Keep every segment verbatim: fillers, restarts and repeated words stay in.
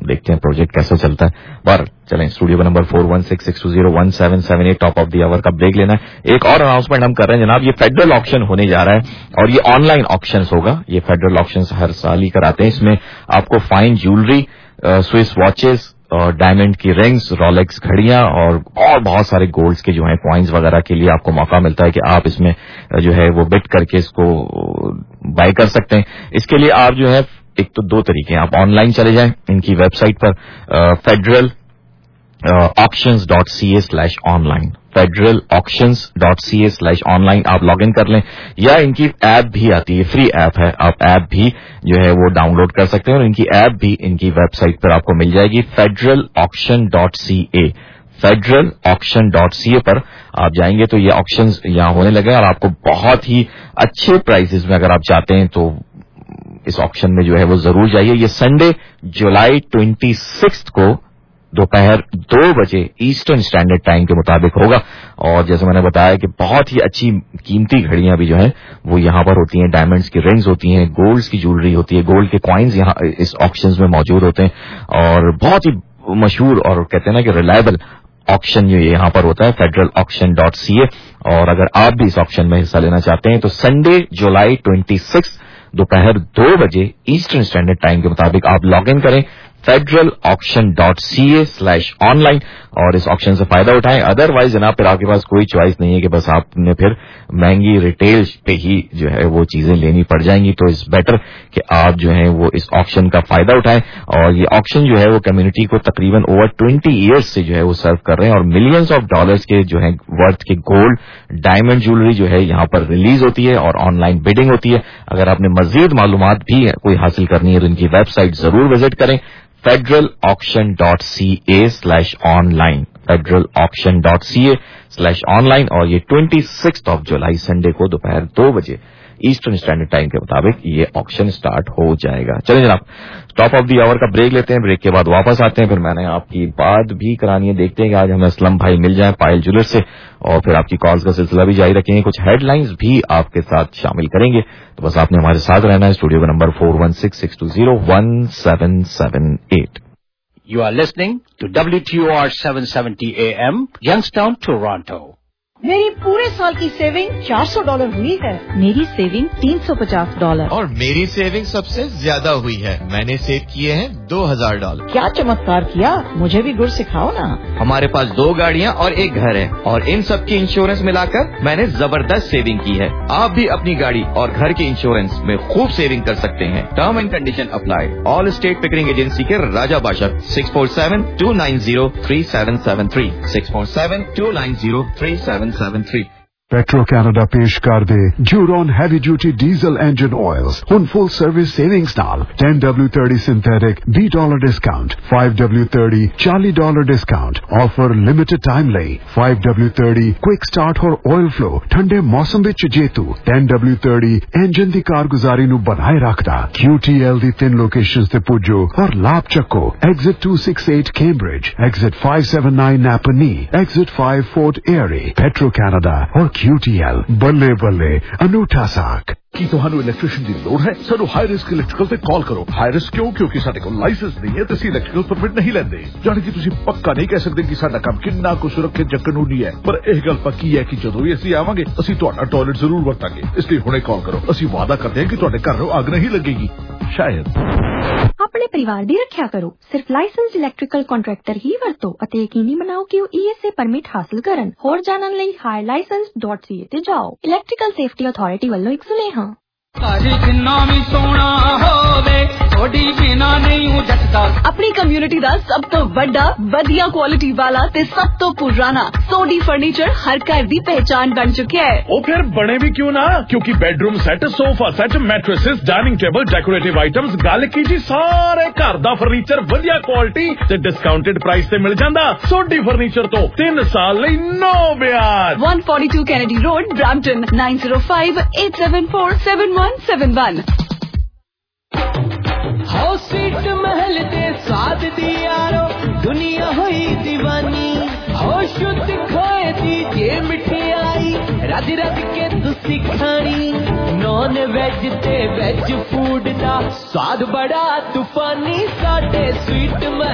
देखते हैं प्रोजेक्ट कैसा चलता है। बार चलें स्टूडियो का number four one six six two zero one seven seven eight, top of the hour का ब्रेक लेना है। एक और अनाउंसमेंट हम कर रहे हैं जनाब, ये फेडरल ऑक्शन होने जा रहा है और ये ऑनलाइन ऑक्शन होगा। ये फेडरल ऑक्शन हर साल ही कराते हैं। इसमें आपको फाइन ज्वेलरी, स्विस वॉचेस और डायमंड की रिंग्स, रोलेक्स घड़ियां और और बहुत सारे गोल्ड्स के जो है कॉइन्स वगैरह के लिए आपको मौका मिलता है कि आप इसमें जो है वो बिट करके इसको बाय कर सकते हैं। इसके लिए आप जो है एक तो दो तरीके हैं, आप ऑनलाइन चले जाएं इनकी वेबसाइट पर federal auctions dot C A slash online, federal auctions dot C A slash online आप लॉग इन कर लें, या इनकी ऐप भी आती है, फ्री ऐप है, आप ऐप भी जो है वो डाउनलोड कर सकते हैं और इनकी ऐप भी इनकी वेबसाइट पर आपको मिल जाएगी, federal auction dot C A, federal auction dot C A पर आप जाएंगे तो ये ऑक्शंस यहां होने लगे और आपको बहुत ही अच्छे प्राइसेस में अगर आप चाहते हैं तो इस ऑक्शन में जो है वो जरूर जाइए। ये संडे जुलाई ट्वेंटी सिक्स को दोपहर दो बजे ईस्टर्न स्टैंडर्ड टाइम के मुताबिक होगा और जैसे मैंने बताया कि बहुत ही अच्छी कीमती घड़ियां भी जो हैं वो यहां पर होती हैं, डायमंड्स की रिंग्स होती हैं, गोल्ड्स की ज्वेलरी होती है, गोल्ड के कॉइन्स यहां इस ऑक्शंस में मौजूद होते हैं और बहुत ही मशहूर और कहते हैं ना कि रिलायबल ऑक्शन जो यहां पर होता है, federal auction dot C A. और अगर आप भी इस ऑक्शन में हिस्सा लेना चाहते हैं तो संडे जुलाई ट्वेंटी सिक्स दोपहर दो बजे ईस्टर्न स्टैंडर्ड टाइम के मुताबिक आप लॉग इन करें federal auction dot C A slash online और इस ऑक्शन से फायदा उठाएं। अदरवाइज जनाब फिर आपके पास कोई चॉइस नहीं है कि बस आपने फिर महंगी रिटेल पे ही जो है वो चीजें लेनी पड़ जाएंगी। तो इट्स बेटर कि आप जो है वो इस ऑक्शन का फायदा उठाएं और ये ऑक्शन जो है वो कम्युनिटी को तकरीबन ओवर ट्वेंटी ईयर्स से जो है वो सर्व कर रहे हैं और मिलियंस ऑफ डॉलर्स के जो है वर्थ के गोल्ड, डायमंड ज्वेलरी जो है यहाँ पर रिलीज होती है और ऑनलाइन बिडिंग होती है। अगर आपने मजीद मालूमात भी कोई हासिल करनी है तो इनकी वेबसाइट जरूर विजिट करें, federal auction dot C A slash online, federal auction dot C A slash online और ये twenty six of July Sunday को दोपहर दो बजे ईस्टर्न स्टैंडर्ड टाइम के मुताबिक ये ऑक्शन स्टार्ट हो जाएगा। चलिए जनाब टॉप ऑफ द आवर का ब्रेक लेते हैं, ब्रेक के बाद वापस आते हैं। फिर मैंने आपकी बात भी करानी है, देखते हैं कि आज हमें असलम भाई मिल जाए पायल ज्वेलर्स से और फिर आपकी कॉल्स का सिलसिला भी जारी रखेंगे, कुछ हेडलाइंस भी आपके साथ शामिल करेंगे। तो बस आपने हमारे साथ रहना है। स्टूडियो का number four one six six two zero one seven seven eight. You are listening to W T O R seven seventy A M, Youngstown, Toronto. मेरी पूरे साल की सेविंग चार सौ डॉलर हुई है। मेरी सेविंग तीन सौ पचास डॉलर और मेरी सेविंग सबसे ज्यादा हुई है, मैंने सेव किए हैं दो हजार डॉलर। क्या चमत्कार किया, मुझे भी गुर सिखाओ ना। हमारे पास दो गाड़ियाँ और एक घर है और इन सब की इंश्योरेंस मिलाकर मैंने जबरदस्त सेविंग की है। आप भी अपनी गाड़ी और घर के इंश्योरेंस में खूब सेविंग कर सकते हैं। Term and condition apply. All state Pickering agency के Raja Badshah, six four seven two nine zero three seven seven three, six four seven two nine zero three seven seven three. Petro Canada पेश कर दे Duron heavy duty diesel engine oils हुन full service savings नाल ten W thirty synthetic B dollar discount, five W thirty forty dollar discount offer limited time ਲਈ five W thirty quick start और oil flow ठंडे मौसम ਵਿੱਚ ਜੇਤੂ ten W thirty engine ਦੀ ਕਾਰਗੁਜ਼ਾਰੀ ਨੂੰ ਬਣਾਏ ਰੱਖਦਾ। Q T L ਦੀ ਤਿੰਨ ਲੋਕੇਸ਼ਨਸ ਤੇ ਪੁੱਜੋ ਔਰ ਲਾਭ ਚੱਕੋ। Exit two sixty-eight Cambridge, Exit five seventy-nine Napanee, Exit five Fort Erie। Petro Canada और Q T L ਬੱਲੇ ਬੱਲੇ ਅਨੂਠਾ ਸਾਕ। ਕੀ ਤੁਹਾਨੂੰ ਇਲੈਕਟ੍ਰੀਸ਼ੀਅਨ ਦੀ ਲੋੜ ਹੈ? ਸਾਨੂੰ ਹਾਈ ਰਿਸਕ ਇਲੈਕਟ੍ਰੀਕਲ ਤੇ ਕਾਲ ਕਰੋ। ਹਾਈ ਰਿਸਕ ਕਿਉਂ? ਕਿਉਂਕਿ ਸਾਡੇ ਕੋਲ ਲਾਇਸੈਂਸ ਨਹੀਂ ਹੈ ਤੇ ਅਸੀਂ ਇਲੈਕਟ੍ਰੀਕਲ ਪਰਮਿਟ ਨਹੀਂ ਲੈਂਦੇ। ਜਾਣੀ ਕਿ ਤੁਸੀਂ ਪੱਕਾ ਨਹੀਂ ਕਹਿ ਸਕਦੇ ਕਿ ਸਾਡਾ ਕੰਮ ਕਿੰਨਾ ਕੁ ਸੁਰੱਖਿਅਤ ਜਾਂ ਕਾਨੂੰਨੀ ਹੈ, ਪਰ ਇਹ ਗੱਲ ਪੱਕੀ ਹੈ ਕਿ ਜਦੋਂ ਵੀ ਅਸੀਂ ਆਵਾਂਗੇ ਅਸੀਂ ਤੁਹਾਡਾ ਟਾਇਲਟ ਜ਼ਰੂਰ ਵਰਤਾਂਗੇ। ਇਸ ਲਈ ਹੁਣੇ ਕਾਲ ਕਰੋ। ਅਸੀਂ ਵਾਅਦਾ ਕਰਦੇ ਹਾਂ ਕਿ ਤੁਹਾਡੇ ਘਰ ਨੂੰ ਅੱਗ ਨਹੀਂ ਲੱਗੇਗੀ। ਸ਼ਾਇਦ ਆਪਣੇ ਪਰਿਵਾਰ ਦੀ ਰੱਖਿਆ ਕਰੋ। ਸਿਰਫ ਲਾਇਸੈਂਸਡ ਇਲੈਕਟ੍ਰੀਕਲ ਕੰਟਰੈਕਟਰ ਹੀ ਵਰਤੋ ਅਤੇ ਯਕੀਨੀ ਬਣਾਓ ਕਿ ਉਹ E S A ਪਰਮਿਟ ਹਾਸਲ ਕਰਨ। ਹੋਰ ਜਾਣਨ ਲਈ high license dot C A ਤੇ ਜਾਓ। ਇਲੈਕਟ੍ਰੀਕਲ ਸੇਫਟੀ ਅਥਾਰਟੀ ਵੱਲੋਂ ਇੱਕ ਸੁਨੇਹਾ। अपनी कम्युनिटी दा सब तो बड़ा वधिया क्वालिटी वाला ते सब तो पुराना सोडी फर्नीचर हर घर दी पहचान बन चुके हैं। ओ फिर बने भी क्यों ना, क्योंकि bedroom set, sofa set, mattresses, dining table, decorative items, गल की जी सारे घर दा फर्नीचर वधिया क्वालिटी ते डिस्काउंटेड प्राइस ते मिल जांदा। सोडी फर्नीचर तो तीन साल लई नो ब्याज। one forty-two Kennedy Road, Brampton, nine zero five eight seven four seven one seven one। हाउ सीट महल दे साथ दी यारो दुनिया हुई दीवानी। हो शुद्ध खोए दी जे मिठाई रज रज के तुसी खानी। नॉन वेज ते वेज फूड दा स्वाद बड़ा तूफानी। साडे स्वीट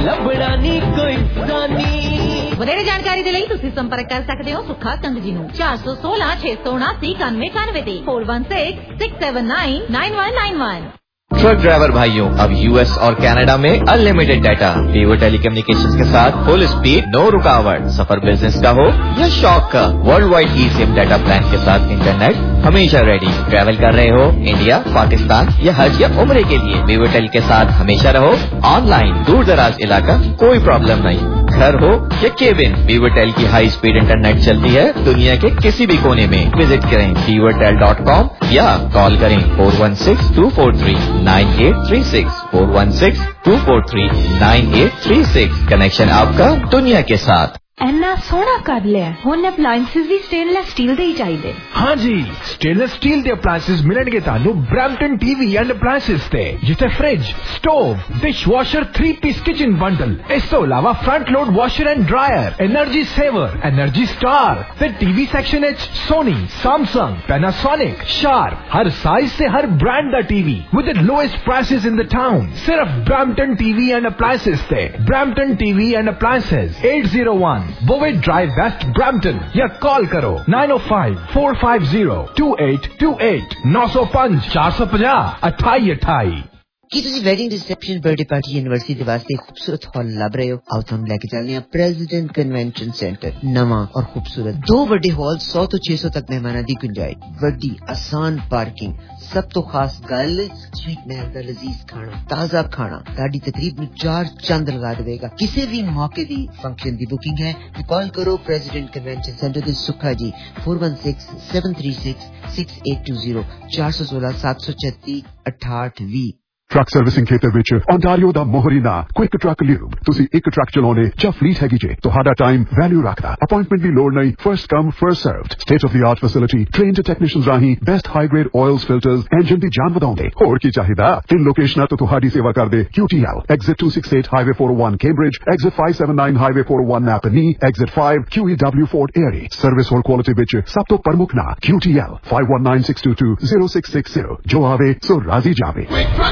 ਲੱਭਣਾ ਨਹੀਂ ਕੋਈ ਸਾਨੀ। ਵਧੇਰੇ ਜਾਣਕਾਰੀ ਦੇ ਲਈ ਤੁਸੀਂ ਸੰਪਰਕ ਕਰ ਸਕਦੇ ਹੋ ਸੁੱਖਾ ਕੰਗ ਜੀ ਨੂੰ ਚਾਰ ਸੌ ਸੋਲਾਂ ਛੇ ਸੌ ਉਨਾਸੀ ਇਕਾਨਵੇਂ ਇਕਾਨਵੇਂ ਤੇ four one six six seven nine nine one nine one. Truck driver भाइयों, अब यूएस और कनाडा में अनलिमिटेड डाटा, वीवो टेलीकम्युनिकेशंस के साथ फुल स्पीड, नो रुकावट। सफर बिजनेस का हो या शौक का, वर्ल्ड वाइड ई सिम डाटा प्लान के साथ इंटरनेट हमेशा रेडी। ट्रैवल कर रहे हो इंडिया, पाकिस्तान या हज या उम्रे के लिए, वीवो टेल के साथ हमेशा रहो ऑनलाइन। दूर दराज इलाका कोई प्रॉब्लम नहीं, घर हो या केबिन, वीवो टेल की हाई स्पीड इंटरनेट चलती है दुनिया के किसी भी कोने में। विजिट करें वीवो टेल डॉट कॉम या कॉल करें four one six two four three nine eight three six four one six two four three nine eight three six. Connection आपका दुनिया के साथ। ਇੰਨਾ ਸੋਹਣਾ ਕਰ ਲਿਆ, ਹੁਣ ਅਪਲਾਈਐਂਸਿਸ ਵੀ ਸਟੇਨਲੈਸ ਸਟੀਲ ਦੇ ਹੀ ਚਾਹੀਦੇ। ਹਾਂਜੀ, ਸਟੇਨਲੈਸ ਸਟੀਲ ਦੇ ਅਪਲਾਈਐਂਸਿਸ ਮਿਲਣਗੇ ਤੁਹਾਨੂੰ ਬ੍ਰੈਂਪਟਨ ਟੀਵੀ ਐਂਡ ਅਪਲਾਈਐਂਸਿਸ ਤੇ, ਜਿੱਥੇ fridge, stove, dishwasher, three piece kitchen bundle, ਇਸ ਤੋਂ ਇਲਾਵਾ front load washer and dryer, energy saver, energy star ਤੇ ਟੀਵੀ ਸੈਕਸ਼ਨ ਵਿੱਚ ਸੋਨੀ, ਸੈਮਸੰਗ, ਪੈਨਾਸੋਨਿਕ, ਸ਼ਾਰਪ, ਹਰ ਸਾਈਜ਼ ਤੇ ਹਰ ਬ੍ਰਾਂਡ ਦਾ TV with the lowest prices in the town. ਸਿਰਫ ਬ੍ਰੈਂਪਟਨ ਟੀਵੀ ਐਂਡ ਅਪਲਾਈਐਂਸਿਸ ਤੇ। Brampton TV and appliances eight zero one Bovett Drive West Brampton या call करो nine oh five four five zero two eight two eight nine oh five four five zero अठाई अठाई। ਕੀ ਤੁਸੀਂ wedding reception birthday party university ਦੇ ਵਾਸਤੇ ਖੂਬਸੂਰਤ ਹਾਲ ਲੱਭ ਰਹੇ ਹੋ? ਆਓ ਤੁਹਾਨੂੰ ਲੈ ਕੇ ਚੱਲਦੇ ਹਾਂ ਪ੍ਰੈਜ਼ੀਡੈਂਟ ਕਨਵੈਨਸ਼ਨ ਸੈਂਟਰ। ਨਵਾਂ ਔਰ ਖੂਬਸੂਰਤ ਦੋ ਵੱਡੇ ਹਾਲ, ਸੌ ਤੋਂ ਛੇ ਸੌ ਤੱਕ ਮਹਿਮਾਨਾਂ ਦੀ ਗੁੰਜਾਇਸ਼, ਵੱਡੀ ਆਸਾਨ ਪਾਰਕਿੰਗ। ਸਭ ਤੋਂ ਖਾਸ ਗੱਲ ਸਵੀਟ ਮਹਿਲ ਦਾ ਲਜ਼ੀਜ਼ ਖਾਣਾ, ਤਾਜ਼ਾ ਖਾਣਾ ਤੁਹਾਡੀ ਤਕਰੀਬ ਨੂੰ ਚਾਰ ਚੰਦ ਲਗਾ ਦੇਵੇਗਾ। ਕਿਸੇ ਵੀ ਮੌਕੇ ਦੀ ਫੰਕਸ਼ਨ ਦੀ ਬੁਕਿੰਗ ਹੈ ਤੇ ਕਾਲ ਕਰੋ ਪ੍ਰੈਜ਼ੀਡੈਂਟ ਕਨਵੈਨਸ਼ਨ ਸੈਂਟਰ ਦੇ ਸੁੱਖਾ ਜੀ four one six seven three six six eight two zero ਚਾਰ ਸੌ ਸੋਲਾਂ ਸੱਤ ਸੌ ਛੱਤੀ ਅਠਾਹਠ ਵੀਹ। ਟਰੱਕ ਸਰਵਿਸਿੰਗ ਖੇਤਰ ਵਿੱਚ ਓਨਟਾਰੀਓ ਦਾ ਮੋਹਰੀ ਨਾਂ ਕੁਇਕ ਟਰੱਕ ਲਿਊਬ। ਤੁਸੀਂ ਇੱਕ ਟਰੱਕ ਚਲਾਉਣੇ ਜਾਂ ਫਲੀਟ ਹੈਗੀ ਜੇ, ਤੁਹਾਡਾ ਟਾਈਮ ਵੈਲਿਊ ਰੱਖਦਾ। ਅਪਾਇੰਟਮੈਂਟ ਦੀ ਲੋੜ ਨਹੀਂ, first come first served. State of the art facility, trained technicians ਰਾਹੀਂ best high grade oils, filters, engine ਦੀ ਜਾਨ ਵਧਾਉਂਦੇ। ਹੋਰ ਕੀ ਚਾਹੀਦਾ? ਤਿੰਨ ਲੋਕੇਸ਼ਨਾਂ ਤੋਂ ਤੁਹਾਡੀ ਸੇਵਾ ਕਰਦੇ Q T L, exit two sixty-eight highway four oh one Cambridge, exit five seventy-nine highway four oh one Napanee, exit five Q E W Fort Erie। Service ਹੋਰ ਕੁਆਲਿਟੀ ਵਿੱਚ ਸਭ ਤੋਂ ਪ੍ਰਮੁੱਖ ਨਾਂ Q T L five one nine six two two zero six six zero। ਜੋ ਆਵੇ ਸੋ ਰਾਜ਼ੀ ਜਾਵੇ।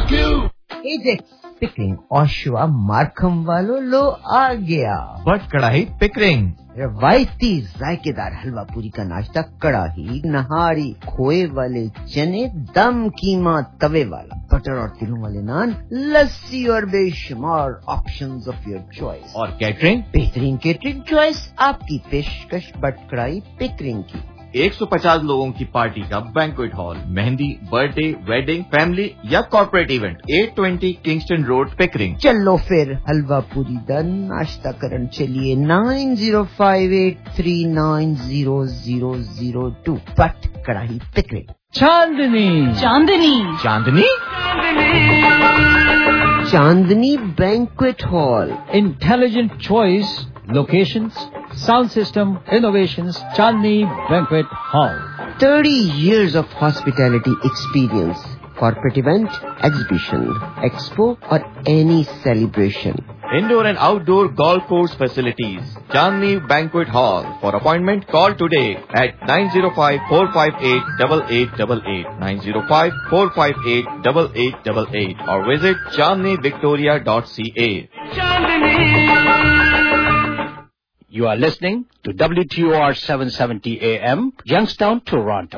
एजेक्स पिकरिंग ओशुआ मार्कम वालों लो आ गया। बट कढ़ाई पिकरिंग रवायती जायकेदार हलवा पूरी का नाश्ता, कड़ाही, नहारी, खोए वाले चने, दम कीमा तवे वाला, बटर और तिलों वाले नान, लस्सी और बेशुमार ऑप्शंस ऑफ योर चॉइस। और कैटरिंग, बेहतरीन कैटरिंग चॉइस आपकी पेशकश बट कढ़ाई पिकरिंग की। एक सौ पचास लोगों की पार्टी का banquet hall, mehndi, birthday, wedding, family या corporate event, eight twenty Kingston road Pickering. चलो फिर हलवा पूरी दा नाश्ता करन चलिए nine zero five eight three nine zero zero zero two but Kadhai Pickering. Chandni Chandni Chandni Chandni banquet hall. Intelligent choice, locations, sound system, innovations, Chandni Banquet Hall. thirty years of hospitality experience, corporate event, exhibition, expo or any celebration. Indoor and outdoor golf course facilities, Chandni Banquet Hall. For appointment, call today at nine zero five four five eight eight eight eight eight, nine zero five four five eight eight eight eight eight or visit chandni victoria dot c a. You are listening to W T O R seven seventy A M, Youngstown, Toronto.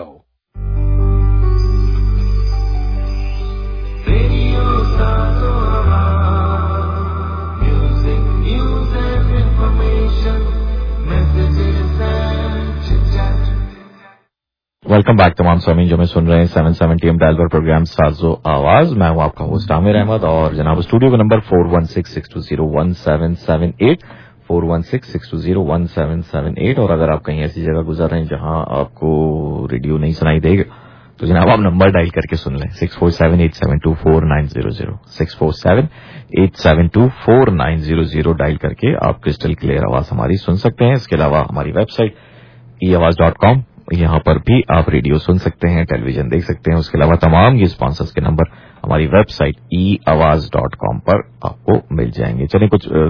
Welcome back तमाम सामीन जो मैं सुन रहे हैं seven seventy M dial पर programme साजो आवाज। मैं हूं आपका होस्ट आमिर अहमद और जनाब स्टूडियो का number four one six six two zero one seven seven eight four one six six two zero one seven seven eight। और अगर आप कहीं ऐसी जगह गुजर रहे हैं जहां आपको रेडियो नहीं सुनाई देगा तो जनाब आप नंबर डायल करके सुन लें six four seven eight seven two four nine zero zero six four seven eight seven two four nine zero zero dial करके आप क्रिस्टल क्लियर आवाज हमारी सुन सकते हैं। इसके अलावा हमारी वेबसाइट ई आवाज डॉट कॉम, यहाँ पर भी आप रेडियो सुन सकते हैं, टेलीविजन देख सकते हैं। उसके अलावा तमाम ये स्पॉन्सर्स के नंबर हमारी वेबसाइट ई आवाज डॉट कॉम पर आपको मिल जाएंगे। चलिए कुछ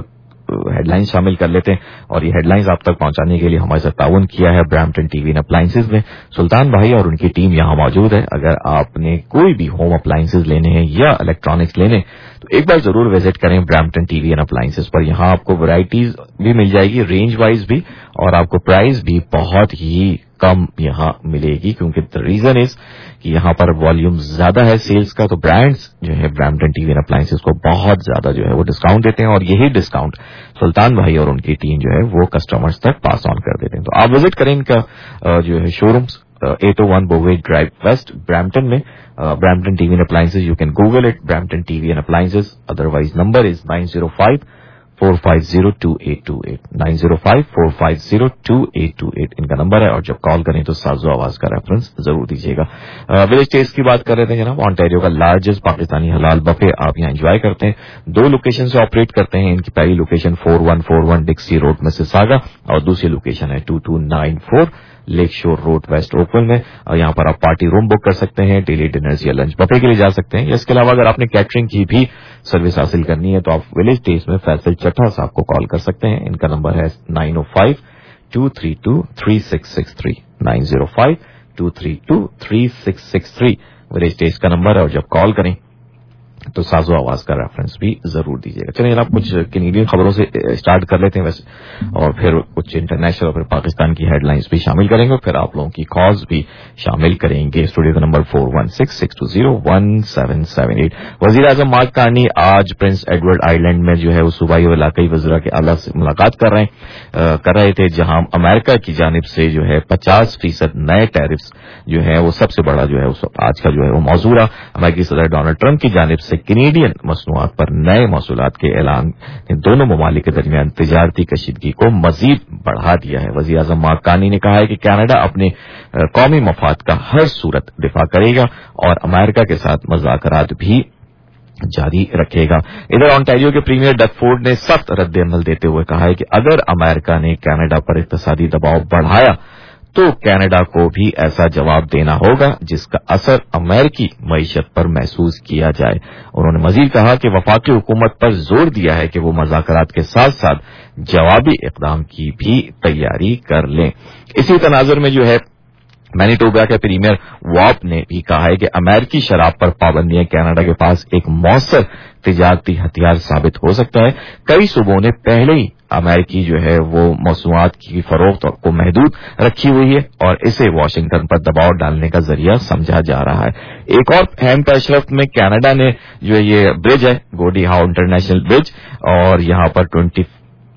हेडलाइंस शामिल कर लेते हैं और ये हेडलाइंस आप तक पहुंचाने के लिए हमारे साथ ताउन किया है ब्रैम्पटन टीवी एंड अप्लायंसेज में सुल्तान भाई और उनकी टीम यहां मौजूद है। अगर आपने कोई भी होम अप्लायंसेज लेने हैं या इलेक्ट्रॉनिक्स लेने तो एक बार जरूर विजिट करें ब्रैम्पटन टीवी एंड अप्लायंसेज पर। यहां आपको वैरायटीज भी मिल जाएगी, रेंज वाइज भी, और आपको प्राइस भी बहुत ही कम यहां मिलेगी, क्योंकि द रीजन इज कि यहां पर वॉल्यूम ज्यादा है सेल्स का, तो ब्रांड्स जो है ब्रैम्पटन टीवी एंड अप्लायंसेज को बहुत ज्यादा जो है वो डिस्काउंट देते हैं और यही डिस्काउंट सुल्तान भाई और उनकी टीम जो है वो कस्टमर्स तक पास ऑन कर देते हैं। तो आप विजिट करें इनका जो है showrooms eight oh one Bovett drive west Brampton में, Brampton TV and appliances. You can Google it Brampton TV and appliances, otherwise number is nine zero five four five zero two eight two eight, nine zero five four five zero two eight two eight इनका number है। और जब call करें तो साजो आवाज का reference जरूर दीजिएगा। विलेज टेस्ट की बात कर रहे थे जनाब, ऑन्टेरियो का लार्जेस्ट पाकिस्तानी हलाल बफे आप यहाँ एंजॉय करते हैं। दो लोकेशन से ऑपरेट करते हैं। इनकी पहली location four one four one Dixie road में सिसागा और दूसरी लोकेशन है two two nine four Lakeshore road west Oakland में। और यहाँ पर आप पार्टी रूम बुक कर सकते हैं, डेली डिनर्स या लंच बफे के लिए जा सकते हैं। इसके अलावा अगर आपने कैटरिंग की भी सर्विस हासिल करनी है तो आप विलेज टेस्ट में फैसल चट्टा साहब को कॉल कर सकते हैं। इनका नंबर है nine oh five two three two three six six three, nine zero five two three two three six six three village taste का नंबर है। और जब कॉल करें तो साजो आवाज का रेफरेंस भी जरूर दीजिएगा। चलिए जनाब कुछ कैनेडियन खबरों से स्टार्ट कर लेते हैं वैसे, और फिर कुछ इंटरनेशनल और फिर पाकिस्तान की हेडलाइंस भी शामिल करेंगे और फिर आप लोगों की कॉल्स भी शामिल करेंगे। स्टूडियो का number four one six six two zero one seven seven eight. वजीर आजम मार्क कार्नी आज प्रिंस एडवर्ड आइलैंड में जो है वो सूबाई और इलाकाई वज़रा के आला से मुलाकात कर रहे हैं आ, कर रहे थे, जहां अमेरिका की जानिब से जो है पचास फीसद नए टैरिफ्स जो है वो सबसे बड़ा जो है आज का जो है वो मौजू रहा। अमेरिकी सदर डोनाल्ड ट्रंप की जानिब से कैनेडियन मसनूआत पर नए मसूलात के ऐलान ने दोनों ममालिक के दरमियान तिजारती कशीदगी को मजीद बढ़ा दिया है। वज़ीर आज़म मार्क कार्नी ने कहा है कि कनाडा अपने कौमी मफाद का हर सूरत दिफा करेगा और अमेरिका के साथ मुज़ाकरात भी जारी रखेगा। इधर ऑन्टेरियो के प्रीमियर डग फोर्ड ने सख्त रद्द-ए-अमल देते हुए कहा है कि अगर अमेरिका ने कनाडा पर इक़्तिसादी दबाव बढ़ाया तो कनाडा को भी ऐसा जवाब देना होगा जिसका असर अमेरिकी मईशत पर महसूस किया जाए। उन्होंने मजीद कहा कि वफाकी हुकूमत पर जोर दिया है कि वो मुज़ाकरात के साथ साथ जवाबी इक़दाम की भी तैयारी कर लें। इसी तनाजुर में जो है मैनिटोबा के प्रीमियर वॉप ने भी कहा है कि अमेरिकी शराब पर पाबंदियां कनाडा के पास एक मौसर तिजारती हथियार साबित हो सकता है। कई सूबों ने पहले ही अमेरिकी जो है वो मौसूआत की फरोख्त को महदूद रखी हुई है और इसे वाशिंगटन पर दबाव डालने का जरिया समझा जा रहा है। एक और अहम पेशरफ्त में कनाडा ने जो ये ब्रिज है गोडी हाउ इंटरनेशनल ब्रिज, और यहाँ पर ट्वेंटी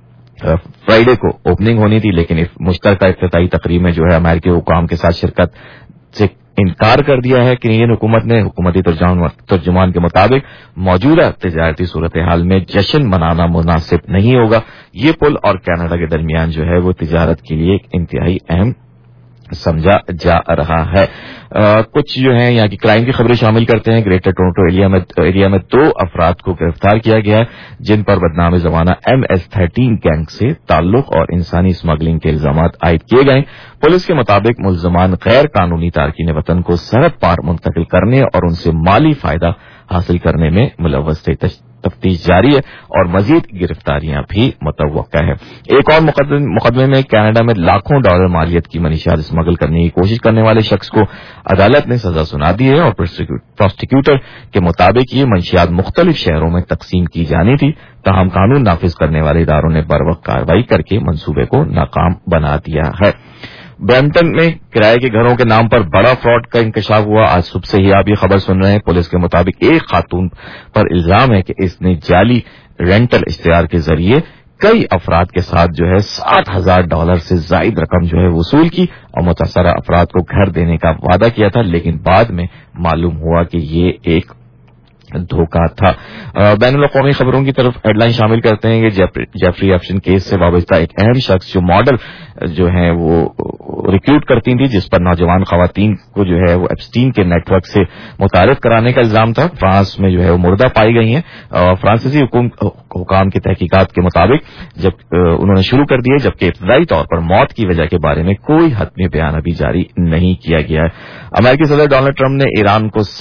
फ्राइडे को ओपनिंग होनी थी, लेकिन मुश्तरका इफ्तिताई तकरीब में जो है अमेरिकी हुकाम के साथ शिरकत से इनकार कर दिया है कैनेडियन हुकूमत ने। हुकूमती तर्जुमान के मुताबिक मौजूदा तिजारती सूरत हाल में जश्न मनाना मुनासिब नहीं होगा। ये पुल और कनाडा के दरमियान जो है वो तिजारत के लिए एक इंतहाई अहम समझा जा रहा है। आ, कुछ जो है यहाँ की क्राइम की खबरें शामिल करते हैं। ग्रेटर टोरंटो एरिया में एरिया में दो अफराद को गिरफ्तार किया गया है जिन पर बदनाम जमाना एम एस थर्टीन गैंग से ताल्लुक और इंसानी स्मगलिंग के इल्जाम आयद किए गए। पुलिस के मुताबिक मुल्जमान गैर कानूनी तारकीन वतन को सरहद पार मुंतकिल करने और उनसे माली फायदा हासिल करने में मुलव्वस थे। तफ्तीश जारी है और मजीद गिरफ्तारियां भी मुतवक्का है। एक और मुकदमे में कनाडा में लाखों डॉलर मालियत की मनीशात स्मगल करने की कोशिश करने वाले शख्स को अदालत ने सजा सुना दी है और प्रोसिक्यूटर के मुताबिक ये मंशियात मुख्तलिफ शहरों में तकसीम की जानी थी, ताहम कानून नाफिज करने वाले इदारों ने बरवक्त कार्रवाई करके मंसूबे को नाकाम बना दिया है। ब्रैम्पटन में किराए के घरों के नाम पर बड़ा फ्रॉड का इंकशाफ हुआ। आज सुबह से ही आप ये खबर सुन रहे हैं। पुलिस के मुताबिक एक खातून पर इल्जाम है कि इसने जाली रेंटल इश्तिहार के जरिए कई अफराद के साथ जो है सात हजार डॉलर से जायद रकम जो है वसूल की और मुतासरा अफराद को घर देने का वादा किया था, लेकिन बाद में मालूम हुआ कि ये एक धोखा था। बैनुल अक़वामी खबरों की तरफ हेडलाइन शामिल करते हैं कि जेफरी एप्स्टीन केस से वाबस्ता एक अहम शख्स जो मॉडल जो है वो रिक्रूट करती थी, जिस पर नौजवान खवातीन को जो है वो एप्स्टीन के नेटवर्क से मुतारिफ कराने का इल्जाम था, फ्रांस में जो है वो मुर्दा पाई गई हैं। फ्रांसीसी हुकाम की तहकीकात के मुताबिक जब उन्होंने शुरू कर दिए, जबकि इब्तदाई तौर पर मौत की वजह के बारे में कोई हतमी बयान अभी जारी नहीं किया गया है। अमेरिकी सदर डोनाल्ड ट्रंप ने ईरान को सख्त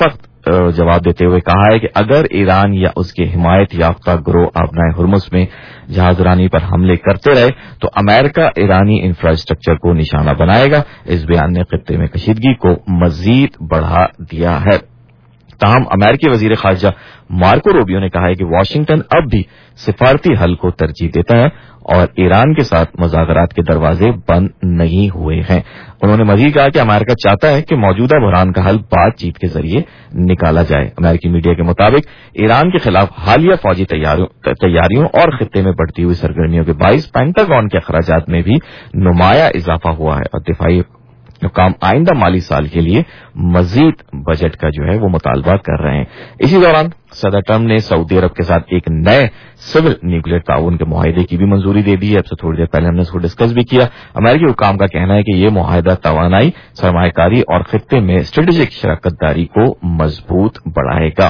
जवाब देते हुए कहा है कि अगर ईरान या उसके हिमायत याफ्ता गिरोह आबनाए हुर्मुस में जहाजरानी पर हमले करते रहे तो अमेरिका ईरानी इंफ्रास्ट्रक्चर को निशाना बनाएगा। इस बयान ने खित्ते में कशीदगी को मजीद बढ़ा दिया है। ताहम अमेरिकी वजीर खारजा मार्को रूबियो ने कहा है कि वाशिंगटन अब भी सिफारती हल को तरजीह देता है और ईरान के साथ मुज़ाकरात के दरवाजे बंद नहीं हुए हैं। उन्होंने मजीद कहा कि अमेरिका चाहता है कि मौजूदा बहरान का हल बातचीत के जरिए निकाला जाए। अमेरिकी मीडिया के मुताबिक ईरान के खिलाफ हालिया फौजी तैयारियों और खित्ते में बढ़ती हुई सरगर्मियों के बाईस पेंटागन के अखराजात में भी नुमाया इजाफा हुआ है और दिफाई हुकाम आइंदा माली साल के लिए मजीद बजट का जो है वो मुतालबा कर रहे हैं। इसी दौरान सदर ट्रंप ने सऊदी अरब के साथ एक नए सिविल न्यूक्लियर ताउन के मुआहदे की भी मंजूरी दे दी है। अब से थोड़ी देर पहले हमने इसको डिस्कस भी किया। अमेरिकी हुकाम का कहना है कि ये मुआहदा तवानाई, सरमायाकारी और खित्ते में स्ट्रेटेजिक शराकतदारी को मजबूत बढ़ाएगा।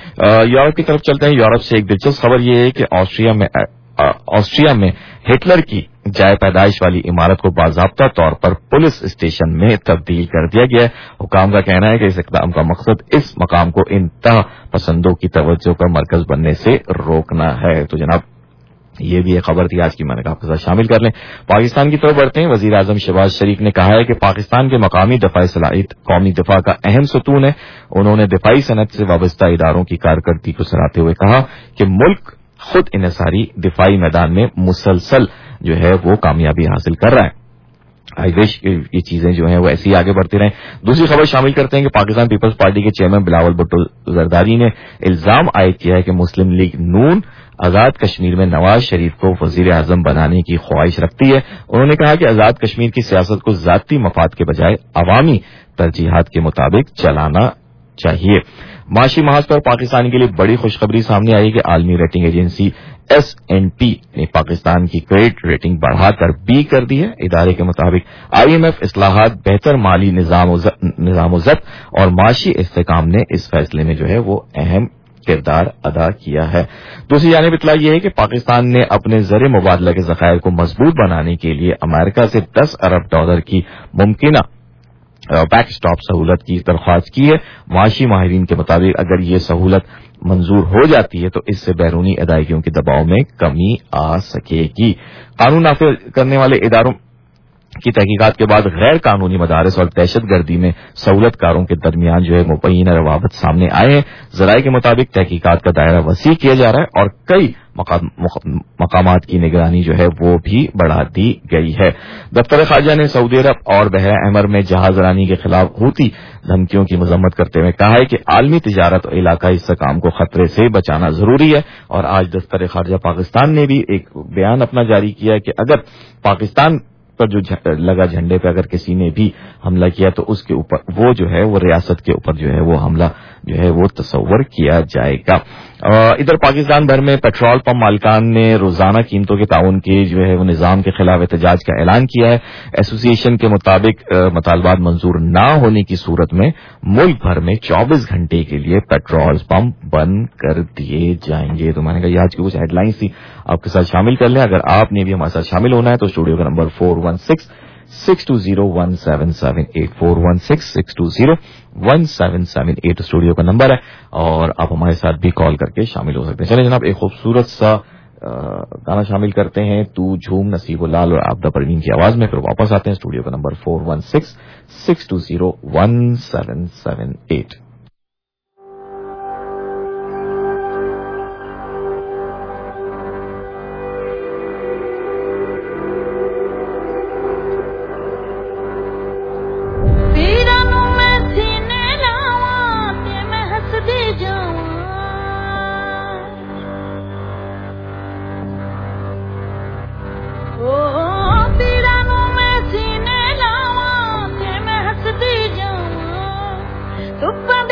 यूरोप की तरफ चलते हैं। यूरोप से एक दिलचस्प खबर यह है कि ऑस्ट्रिया में ऑस्ट्रिया में हिटलर की जाय पैदाइश वाली इमारत को बाज़ाब्ता तौर पर पुलिस स्टेशन में तब्दील कर दिया गया है। हुकाम का कहना है कि इस इक़दाम का मकसद इस मकाम को इंतहा पसंदों की तवज्जो का मरकज बनने से रोकना है। तो जनाब ये भी एक खबर थी आज की, मैंने कहा आपके साथ शामिल कर लें। पाकिस्तान की तरफ बढ़ते हैं। वजीर आजम शहबाज शरीफ ने कहा है कि पाकिस्तान के मकामी दफाई सलाहियत कौमी दफा का अहम सतून है। उन्होंने दफाई सनत से वाबस्ता इदारों की कारकर्दगी को सराहते हुए कहा कि मुल्क खुद इन्हिसारी दिफाई मैदान में मुसलसल जो है वो कामयाबी हासिल कर रहा है। आई विश ये चीजें जो हैं वो ऐसी आगे बढ़ती रहें। दूसरी खबर शामिल करते हैं कि पाकिस्तान पीपल्स पार्टी के चेयरमैन बिलावल भुट्टो जरदारी ने इल्जाम आयद किया है कि मुस्लिम लीग नून आजाद कश्मीर में नवाज शरीफ को वजीर आजम बनाने की ख्वाहिश रखती है। उन्होंने कहा कि आजाद कश्मीर की सियासत को जाती मफाद के बजाय अवामी तरजीहात के मुताबिक चलाना चाहिए। माशी महाज पर पाकिस्तान के लिए बड़ी खुशखबरी सामने आई कि आलमी rating agency S and P ने पाकिस्तान की क्रेडिट रेटिंग बढ़ाकर बी कर दी है। इदारे के मुताबिक आईएमएफ इस्लाहात, बेहतर माली निजाम-ओ-ज़ब्त और माशी इस्तेकाम ने इस फैसले में जो है वो अहम किरदार अदा किया है। दूसरी जानिब इतला यह है कि पाकिस्तान ने अपने ज़र मुबादला के ज़खायर को मजबूत बनाने के लिए अमेरिका से दस अरब डॉलर की मुमकिना बैकस्टॉप सहूलत की दरख्वास्त की है। माशी माहिरीन के मुताबिक अगर ये सहूलत मंजूर हो जाती है तो इससे बैरूनी अदायगियों के दबाव में कमी आ सकेगी। कानून नाफिज करने वाले इदारों की तहकीकात के बाद गैर कानूनी मदारस और दहशतगर्दी में सहूलतकारों के दरमियान जो है मुबैना रवाबत सामने आए हैं। जराये के मुताबिक तहकीकात का दायरा वसी किया जा रहा है और कई मकामात की निगरानी जो है वो भी बढ़ा दी गई है। दफ्तर खारजा ने सऊदी अरब और बहरा अहमर में जहाजरानी के खिलाफ हूती धमकियों की मजम्मत करते हुए कहा है कि आलमी तिजारत और इलाकाई इस्तेकाम को खतरे से बचाना जरूरी है। और आज दफ्तर खारजा पाकिस्तान ने भी एक बयान अपना जारी किया कि अगर पाकिस्तान पर जो लगा झंडे पे अगर किसी ने भी हमला किया तो उसके ऊपर वो जो है वो रियासत के ऊपर जो है वो हमला जो है वो तस्वर किया जाएगा। इधर पाकिस्तान भर में पेट्रोल पंप मालिकान ने रोजाना कीमतों के ताउन के जो है वो निजाम के खिलाफ एहतजाज का ऐलान किया है। एसोसिएशन के मुताबिक मुतालबात मंजूर न होने की सूरत में मुल्क भर में चौबीस घंटे के लिए पेट्रोल पंप बंद कर दिए जाएंगे। तो मैंने कहा ये आज की कुछ हेडलाइंस थी, आपके साथ शामिल कर लें। अगर आपने भी हमारे साथ शामिल होना है तो स्टूडियो का number four one six six two zero one seven seven eight four one six six two zero one seven seven eight studio का नंबर है और आप हमारे साथ भी कॉल करके शामिल हो सकते हैं। चलिए जनाब एक खूबसूरत सा गाना शामिल करते हैं, तू झूम नसीबुल्लाह और आबदा परवीन की आवाज में, फिर वापस आते हैं स्टूडियो का number four one six six two zero one seven seven eight. Super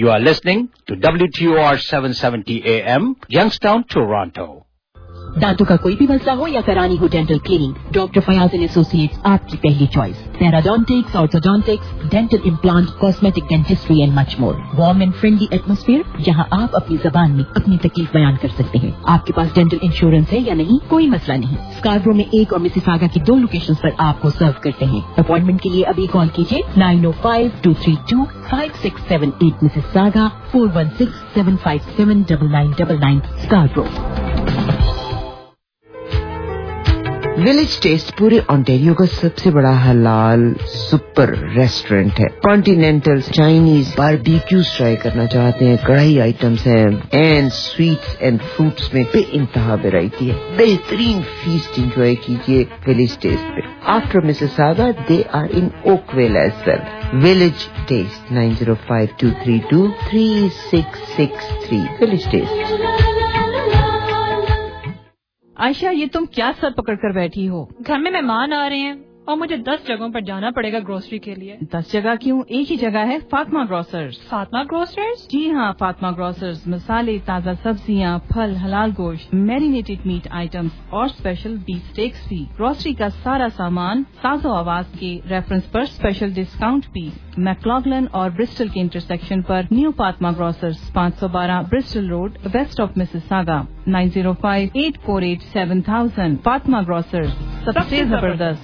You are listening to W T O R seven seventy A M, Youngstown, Toronto. दांतों का कोई भी मसला हो या करानी हो dental cleaning, doctor Fayaz and associates आपकी पहली choice. Periodontics, orthodontics, dental implant, cosmetic dentistry and much more. Warm and friendly atmosphere जहां आप अपनी जबान में अपनी तकलीफ बयान कर सकते हैं. आपके पास डेंटल इंश्योरेंस है या नहीं, कोई मसला नहीं. स्कार्बरो में एक और मिसिसागा की दो लोकेशन पर आपको सर्व करते हैं. अपॉइंटमेंट के लिए अभी कॉल कीजिए nine oh five two three two five six seven eight Mississauga four one six seven five seven double nine double nine Scarborough. Village taste पूरे ऑन्टेरियो का सबसे बड़ा हलाल सुपर रेस्टोरेंट है. कॉन्टिनेंटल, चाइनीज, बारबेक्यूज ट्राई करना चाहते हैं, कढ़ाई आइटम्स हैं, एंड स्वीट्स एंड फ्रूट्स में बेइंतहा वैरायटी है. बेहतरीन फीस्ट एंजॉय कीजिए विलेज टेस्ट पे. After Mississauga they are in Oakville as well. Village taste nine zero five two three two three six six three. Village taste. Ayesha, ये तुम क्या sir पकड़ कर बैठी हो? घर में मेहमान आ रहे हैं और मुझे दस जगहों पर जाना पड़ेगा ग्रोसरी के लिए. दस जगह क्यों, एक ही जगह है, फातिमा ग्रोसर्स. फातिमा ग्रोसर्स? जी हाँ, फातिमा ग्रोसर्स. मसाले, ताज़ा सब्जियाँ, फल, हलाल गोश्त, मैरिनेटेड मीट आइटम्स और स्पेशल बीफ स्टेक्स भी. ग्रोसरी का सारा सामान साजो आवाज के रेफरेंस पर स्पेशल डिस्काउंट भी. मैक्लॉगलन और ब्रिस्टल के इंटरसेक्शन पर न्यू फातिमा ग्रोसर्स, पाँच सौ बारह Bristol road, west of Mississauga. Nine zero five eight four eight seven thousand. Fatima grocers, सबसे जबरदस्त.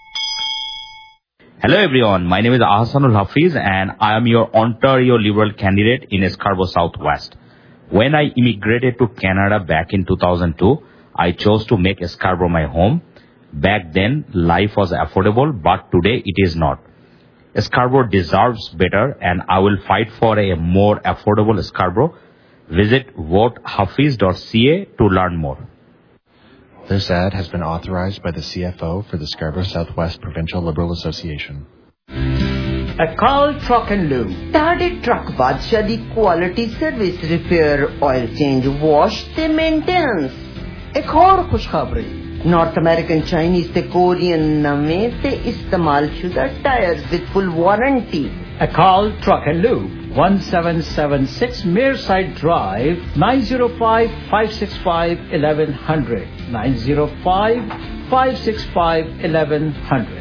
Hello everyone, my name is Ahsanul Hafiz and I am your Ontario Liberal candidate in Scarborough Southwest. When I immigrated to Canada back in two thousand two, I chose to make Scarborough my home. Back then, life was affordable, but today it is not. Scarborough deserves better and I will fight for a more affordable Scarborough. Visit vote hafiz dot c a to learn more. This ad has been authorized by the C F O for the Scarborough Southwest Provincial Liberal Association. A call truck and lube. Tade truck बादशाह दी quality service, repair, oil change, wash ते maintenance. एक और खुशखबरी, North American, Chinese ते Korean नਵੇਂ ते इस्तेमाल शुदा tyres with full warranty. A call truck and lube. one seven seven six Mearside Drive, nine zero five five six five eleven hundred. nine zero five five six five eleven hundred.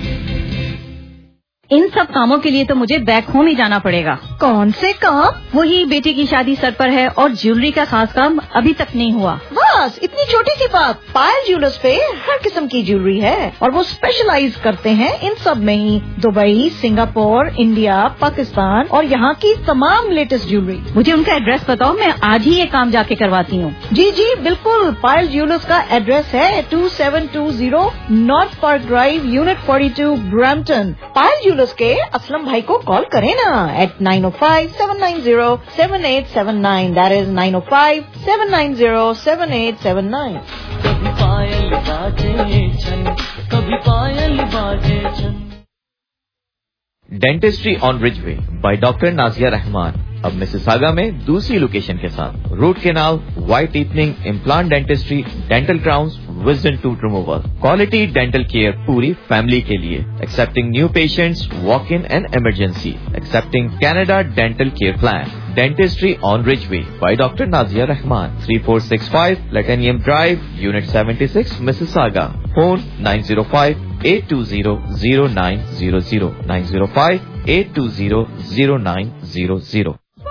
इन सब कामों के लिए तो मुझे back home ही जाना पड़ेगा. कौन से काम? वही बेटी की शादी सर पर है और ज्वेलरी का खास काम अभी तक नहीं हुआ. बस इतनी छोटी सी बात. पायल ज्वेलर्स पे हर किस्म की ज्वेलरी है और वो स्पेशलाइज करते हैं इन सब में ही. दुबई, सिंगापुर, इंडिया, पाकिस्तान और यहाँ की तमाम लेटेस्ट ज्वेलरी. मुझे उनका एड्रेस बताओ, मैं आज ही ये काम जाके करवाती हूँ. जी जी बिल्कुल. पायल ज्वेलर्स का एड्रेस है two seven two zero north park drive, unit forty two, Brampton. Payal के असलम भाई को कॉल करें ना at nine oh five seven nine zero seven eight seven nine. That is nine oh five seven nine zero seven eight seven nine. कभी पायल बाजे छन, कभी पायल बाजे छन. Dentistry on Ridgeway by doctor Nazia Rahman अब मिसिसागा में दूसरी लोकेशन के साथ. Root canal, white teething, implant dentistry, dental crowns, wisdom tooth removal. Quality dental care पूरी फैमिली के लिए. Accepting new patients, walk in and emergency. Accepting Canada dental care plan. Dentistry on Ridgeway by Doctor Nazia Rahman, three four six five Platinum Drive, Unit seventy-six, Mississauga. Phone nine zero five eight two zero zero nine zero zero nine zero five eight two zero zero nine zero zero.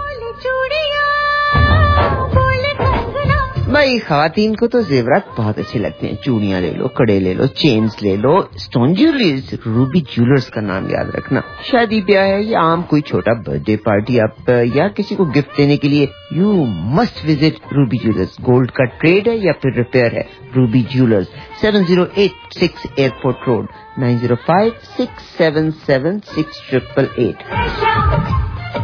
भाई खवातीन को तो जेवरात बहुत अच्छे लगते हैं. चूड़ियां ले लो, कड़े ले लो, चेन्स ले लो, स्टोन ज्वेलरीज. रूबी ज्वेलर्स का नाम याद रखना. शादी ब्याह है या आम कोई छोटा बर्थडे पार्टी आप या किसी को गिफ्ट देने के लिए you must visit Ruby jewellers. Gold का ट्रेड है या फिर रिपेयर है, Ruby jewellers. Seven zero eight six airport road, nine zero five six seven seven six triple eight.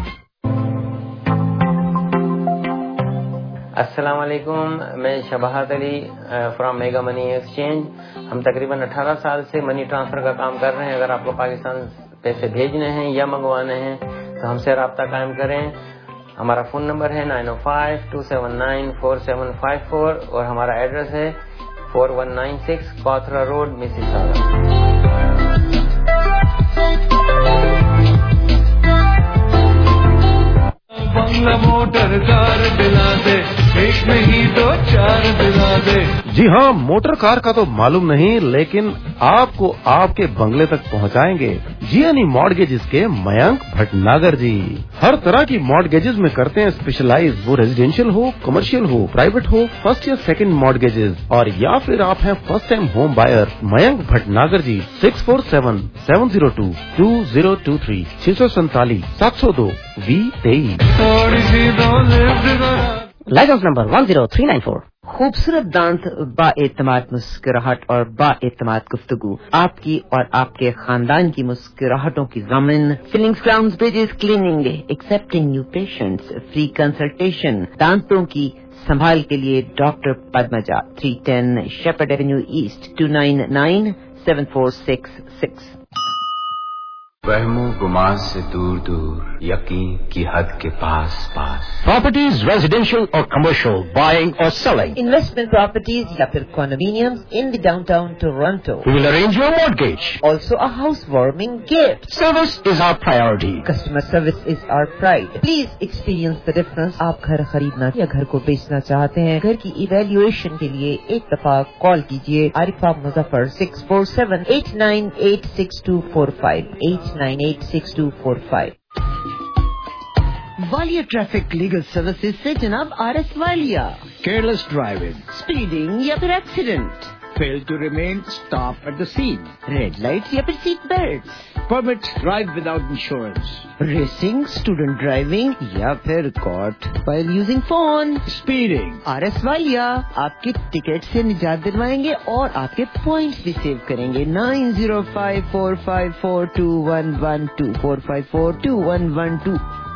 अस्सलाम वालेकुम, मैं Shabahat Ali from mega money exchange. हम तकरीबन अठारह साल से मनी ट्रांसफर का काम कर रहे हैं. अगर आपको पाकिस्तान पैसे भेजने हैं या मंगवाने हैं तो हमसे रब्ता कायम करें. हमारा फ़ोन नंबर है nine oh five two seven nine four seven five four और हमारा एड्रेस है four one nine six Cawthra road, Mississauga. बंगला मोटर कार दिला दे, एक नहीं दो चार दिला दे। जी हाँ, मोटर कार का तो मालूम नहीं, लेकिन आपको आपके बंगले तक पहुंचाएंगे जीएनई मॉर्गेजेस के मयंक भटनागर जी। हर तरह की मॉर्गेजेस में करते हैं स्पेशलाइज, वो रेजिडेंशियल हो, कमर्शियल हो, प्राइवेट हो, फर्स्ट या सेकंड मॉर्गेजेस, और या फिर आप हैं first time home buyer. Mayank Bhatnagar ji six four seven seven zero two two zero two three छह सौ सैतालीस सात सौ दो वी तेईस। License number one zero three nine four. खूबसूरत दांत, बाएतमाद मुस्कुराहट और बाएतमाद गुफ्तगू, आपकी और आपके खानदान की मुस्कुराहटों की ज़मीन। Fillings, crowns, bridges, cleaning, accepting new patients, free consultation, दांतों की संभाल के लिए doctor Padmaja, three ten Sheppard avenue east, two nine nine seven four six six. वहमो गुमान से दूर दूर, यकीन की हद के पास पास। Properties, residential or commercial, buying or selling. Investment properties या फिर condominiums in the downtown Toronto. We will arrange your mortgage. Also a housewarming gift. Service is our priority. Customer service is our pride. Please experience the difference. आप घर खरीदना या घर को बेचना चाहते हैं, घर की evaluation के लिए एक दफा कॉल कीजिए Arifa Muzaffar six four seven eight nine eight six two four five eight nine eight six two four five. Walia traffic legal services से जनाब R S Walia. Careless driving, speeding या फिर accident, fail to remain, stop at the scene, red light या फिर seat belt, permit drive without insurance, racing, student driving या फिर caught while using phone, speeding। R S Walia आपके ticket से निजात दिलवाएंगे और आपके पॉइंट्स भी सेव करेंगे। Nine zero five four five four two one one two four five four two one one two.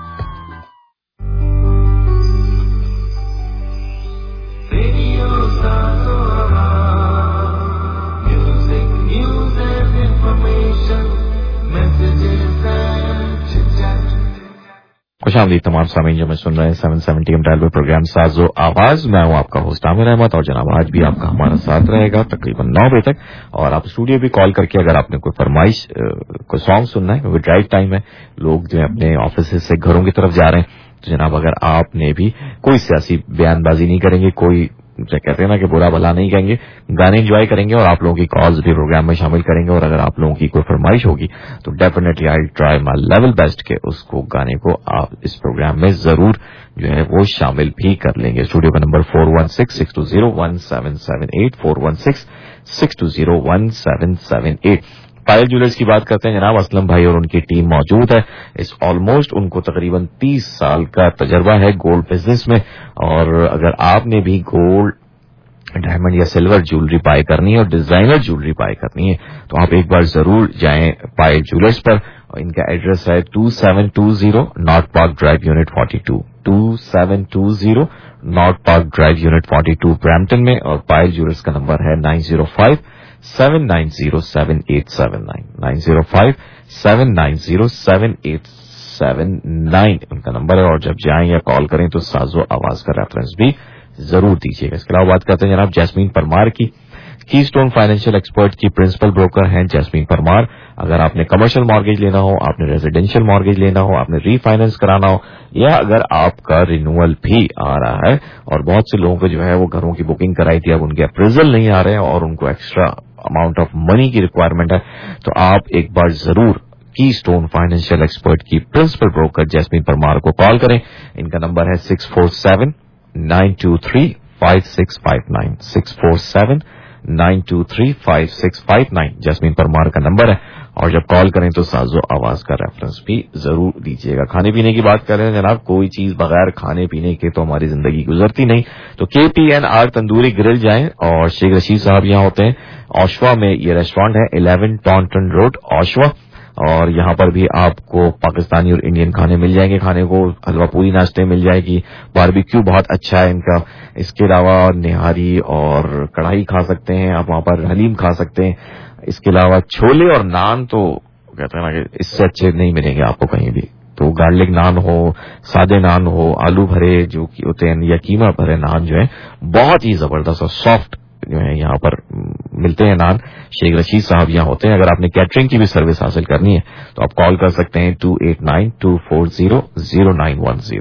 खुशामदीद तमाम सामीन जो मैं सुन रहे हैं सेवन सेवेंटी एम डायल पे प्रोग्राम साजो आवाज। मैं हूं आपका होस्ट आमिर अहमद और जनाब आज भी आपका हमारा साथ रहेगा तकरीबन नौ बजे तक। और आप स्टूडियो भी कॉल करके अगर आपने कोई फरमाइश कोई सॉन्ग सुनना है, क्योंकि ड्राइव टाइम है, लोग जो है अपने ऑफिस से घरों की तरफ जा रहे हैं, तो जनाब अगर आपने भी कोई सियासी बयानबाजी नहीं करेंगे, कोई कहते हैं ना कि बुरा भला नहीं कहेंगे, गाने एंजॉय करेंगे और आप लोगों की कॉल्स भी प्रोग्राम में शामिल करेंगे। और अगर आप लोगों की कोई फरमाइश होगी तो definitely I try my level best के उसको गाने को आप इस प्रोग्राम में जरूर जो है वो शामिल भी कर लेंगे। स्टूडियो का number four one six six two zero one seven seven eight four one six six two zero one seven seven eight. Payal jewellers की बात करते हैं जनाब, असलम भाई और उनकी टीम मौजूद है। इस ऑलमोस्ट उनको तकरीबन तीस साल का तजर्बा है गोल्ड बिजनेस में। और अगर आपने भी गोल्ड, डायमंड या सिल्वर ज्वेलरी बाय करनी है और डिजाइनर ज्वेलरी बाय करनी है तो आप एक बार जरूर जाएं पायल ज्वेलर्स पर। इनका एड्रेस है two seven two zero north park drive unit forty two, two seven two zero north park drive unit forty two Brampton में। और पायल ज्वेलर्स का नंबर है nine zero five seven nine zero seven eight seven nine, nine zero five seven nine zero seven eight seven nine उनका नंबर है। और जब जाएं या कॉल करें तो साजो आवाज का रेफरेंस भी जरूर दीजिएगा। इसके अलावा बात करते हैं जनाब जैस्मीन परमार की। कीस्टोन फाइनेंशियल एक्सपर्ट की प्रिंसिपल ब्रोकर हैं जैस्मीन परमार। अगर आपने कमर्शियल मॉर्गेज लेना हो, आपने रेजिडेंशियल मॉर्गेज लेना हो, आपने रीफाइनेंस कराना हो, या अगर आपका रिन्यूअल भी आ रहा है, और बहुत से लोगों को जो है वो घरों की बुकिंग कराई थी, अब उनके अप्रेजल नहीं आ रहे हैं और उनको एक्स्ट्रा अमाउंट ऑफ मनी की रिक्वायरमेंट है, तो आप एक बार जरूर कीस्टोन फाइनेंशियल एक्सपर्ट की प्रिंसिपल ब्रोकर जैस्मीन परमार को कॉल करें। इनका नंबर है six four seven nine two three five six five nine, six four seven nine two three five six five nine Jasmine Parmar का नंबर है। और जब कॉल करें तो साजो आवाज का रेफरेंस भी जरूर दीजिएगा। खाने पीने की बात कर रहे हैं जनाब, कोई चीज बगैर खाने पीने के तो हमारी जिंदगी गुजरती नहीं। तो K P N R tandoori grill जाएं और शेख रशीद साहब यहाँ होते हैं ओशवा में। ये रेस्टोरेंट है इलेवन टॉन्टन रोड ओशवा, और यहाँ पर भी आपको पाकिस्तानी और इंडियन खाने मिल जाएंगे। खाने को हलवा पूरी नाश्ते मिल जाएगी, बारबेक्यू बहुत अच्छा है इनका। इसके अलावा निहारी और कढ़ाई खा सकते हैं आप, वहाँ पर हलीम खा सकते हैं। इसके अलावा छोले और नान तो कहते हैं ना कि इससे अच्छे नहीं मिलेंगे आपको कहीं भी। तो गार्लिक नान हो, सादे नान हो, आलू भरे जो होते हैं या कीमा भरे नान जो है बहुत ही जबरदस्त और सॉफ्ट जो है यहाँ पर मिलते हैं नान। शेख रशीद साहब यहाँ होते हैं। अगर आपने कैटरिंग की भी सर्विस हासिल करनी है तो आप कॉल कर सकते हैं two eight nine two four zero zero nine one zero,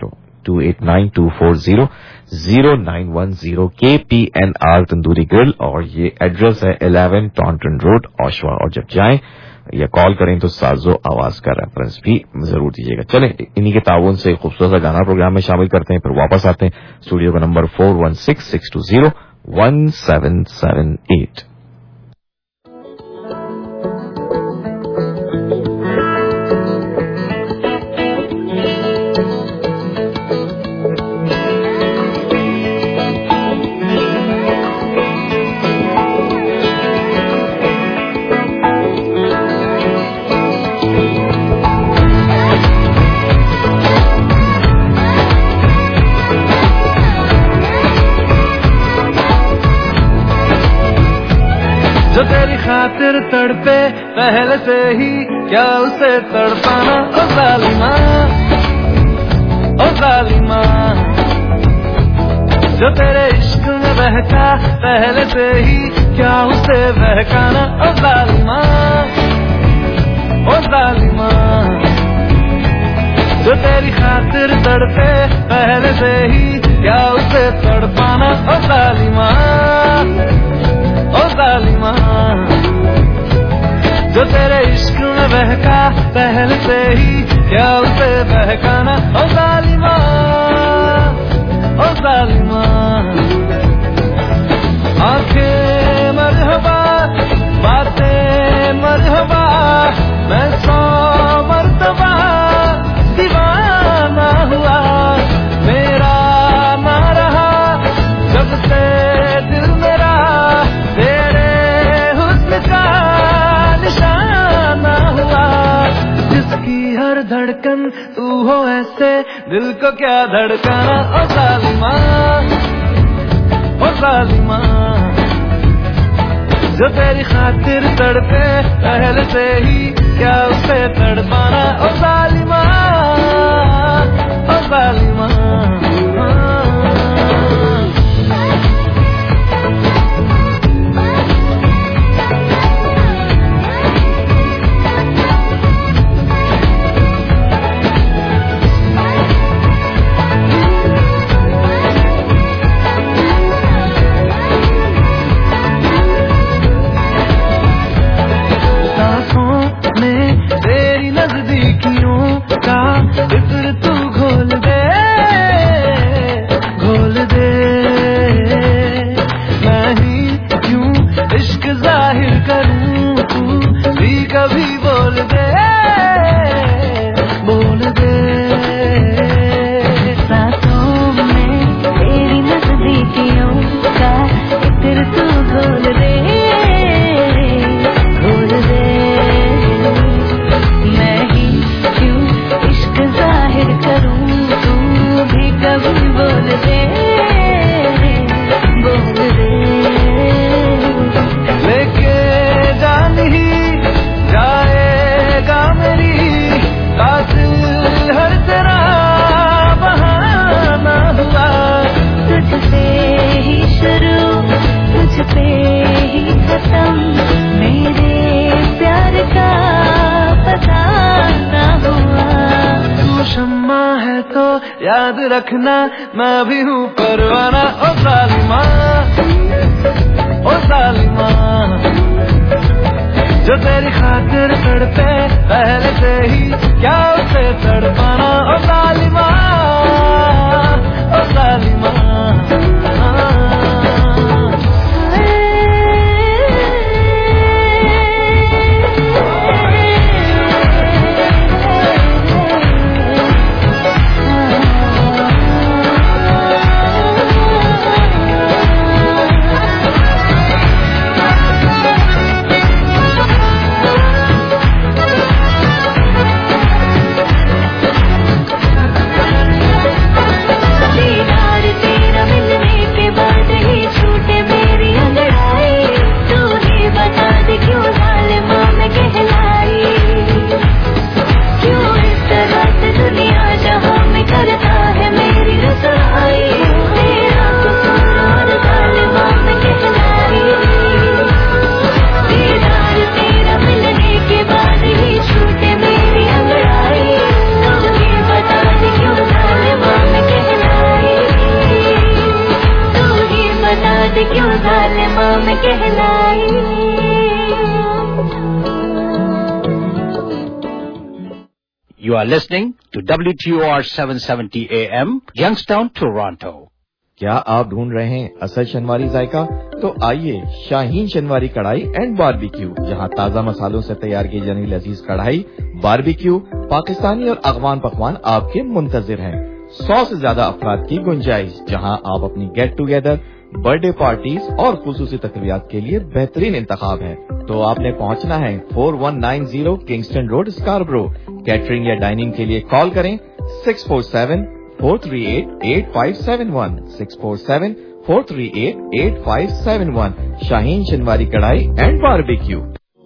two eight nine two four zero zero nine one zero K P N R tandoori grill, और ये एड्रेस है इलेवन टॉन्टन रोड ओशवा। और जब जाएं या कॉल करें तो साजो आवाज का रेफरेंस भी जरूर दीजिएगा। चलें इन्हीं के ताउन से खूबसूरत सा गाना प्रोग्राम में शामिल करते हैं, फिर वापस आते हैं स्टूडियो का number four one six six two zero one seven seven eight. जो तेरी खातिर तड़पे पहले से ही क्या उसे तड़पाना, ओ जालिमा ओ जालिमा। जो तेरे इश्क में बहका पहले से ही क्या उसे बहकाना, ओ जालिमा ओ जालिमा। जो तेरी खातिर तड़पे पहले से ही क्या उसे तड़पाना, ओ जालिमा ओ जालिमा। जो तेरे इश्क में बहका पहले से ही क्या उसे बहकाना, ओ जालिमा ओ जालिमा। आंखें मरहबा बातें मरहबा, मैं सौ मर्तबा दीवाना हुआ, मेरा ना रहा जब से दिल मेरा तेरे हुस्न का निशाना हुआ। जिसकी हर धड़कन तू हो ऐसे दिल को क्या धड़काना, ओ जालिमा ओ जालिमा। जो तेरी खातिर तड़पे पहले से ही क्या उसे तड़पाना, ओ जालिमा ओ जालिमा। तेरी नजदीकियों का इत्र तू घोल दे घोल दे। मैं ही क्यों इश्क जाहिर करूं, तू भी कभी बोल दे बोल दे। सांसों में तेरी नजदीकियों का इत्र तू घोल दे घोल दे। करूं तू भी कभी बोल दे बोल दे। लेके जान ही जाएगा मेरी कातिल हर तेरा बहाना हुआ। तुझसे ही शुरू तुझ पे ही खत्म, मेरे प्यार का पता ना हुआ। शम्मा है तो याद रखना मैं भी हूँ परवाना, ओ जालिमा ओ जालिमा। जो तेरी खातिर तड़पे पहले से ही क्या उसे तड़पाना, ओ जालिमा ओ जालिमा। कहलाई। You are listening to W T O R seven seventy A M, Youngstown, Toronto. क्या आप ढूंढ रहे हैं असल शनवारी जायका? तो आइए शाहीन शनवारी कढ़ाई एंड बारबेक्यू, जहां ताजा मसालों से तैयार की जाने लजीज कढ़ाई, बारबेक्यू, पाकिस्तानी और अफगान पकवान आपके मुंतजिर हैं। सौ से ज्यादा अफराद की गुंजाइश, जहां आप अपनी गेट टुगेदर, बर्थडे पार्टीज और खुसूसी तकरीबात के लिए बेहतरीन इंतखाब है। तो आपने पहुंचना है four one nine zero Kingston road, Scarborough. Catering या डाइनिंग के लिए कॉल करें six four seven four three eight eight five seven one, six four seven four three eight eight five seven one. Shaheen Shinwari karahi and barbecue.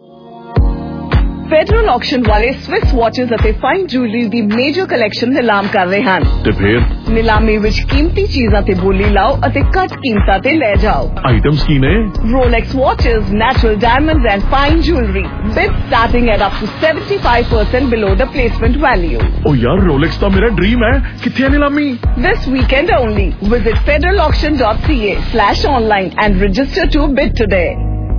Federal auction ਵਾਲੇ Swiss watches ਅਤੇ fine jewellery ਦੀ major collection ਨਿਲਾਮ ਕਰ ਰਹੇ ਹਨ ਤੇ ਫਿਰ ਨਿਲਾਮੀ ਵਿੱਚ ਕੀਮਤੀ ਚੀਜ਼ਾਂ ਤੇ ਬੋਲੀ ਲਾਓ ਅਤੇ ਘੱਟ ਕੀਮਤਾਂ ਤੇ ਲੈ ਜਾਓ। ਆਈਟਮਸ ਕੀ ਨੇ? Rolex watches, natural diamonds and fine jewelry. Bids starting at up to seventy-five percent below the placement value. ਓ ਯਾਰ ਰੋਲੈਕਸ ਤਾਂ ਮੇਰਾ ਡ੍ਰੀਮ ਹੈ, ਕਿੱਥੇ ਹੈ ਨਿਲਾਮੀ? This weekend only. Visit federal auction dot c a slash online and register to bid today.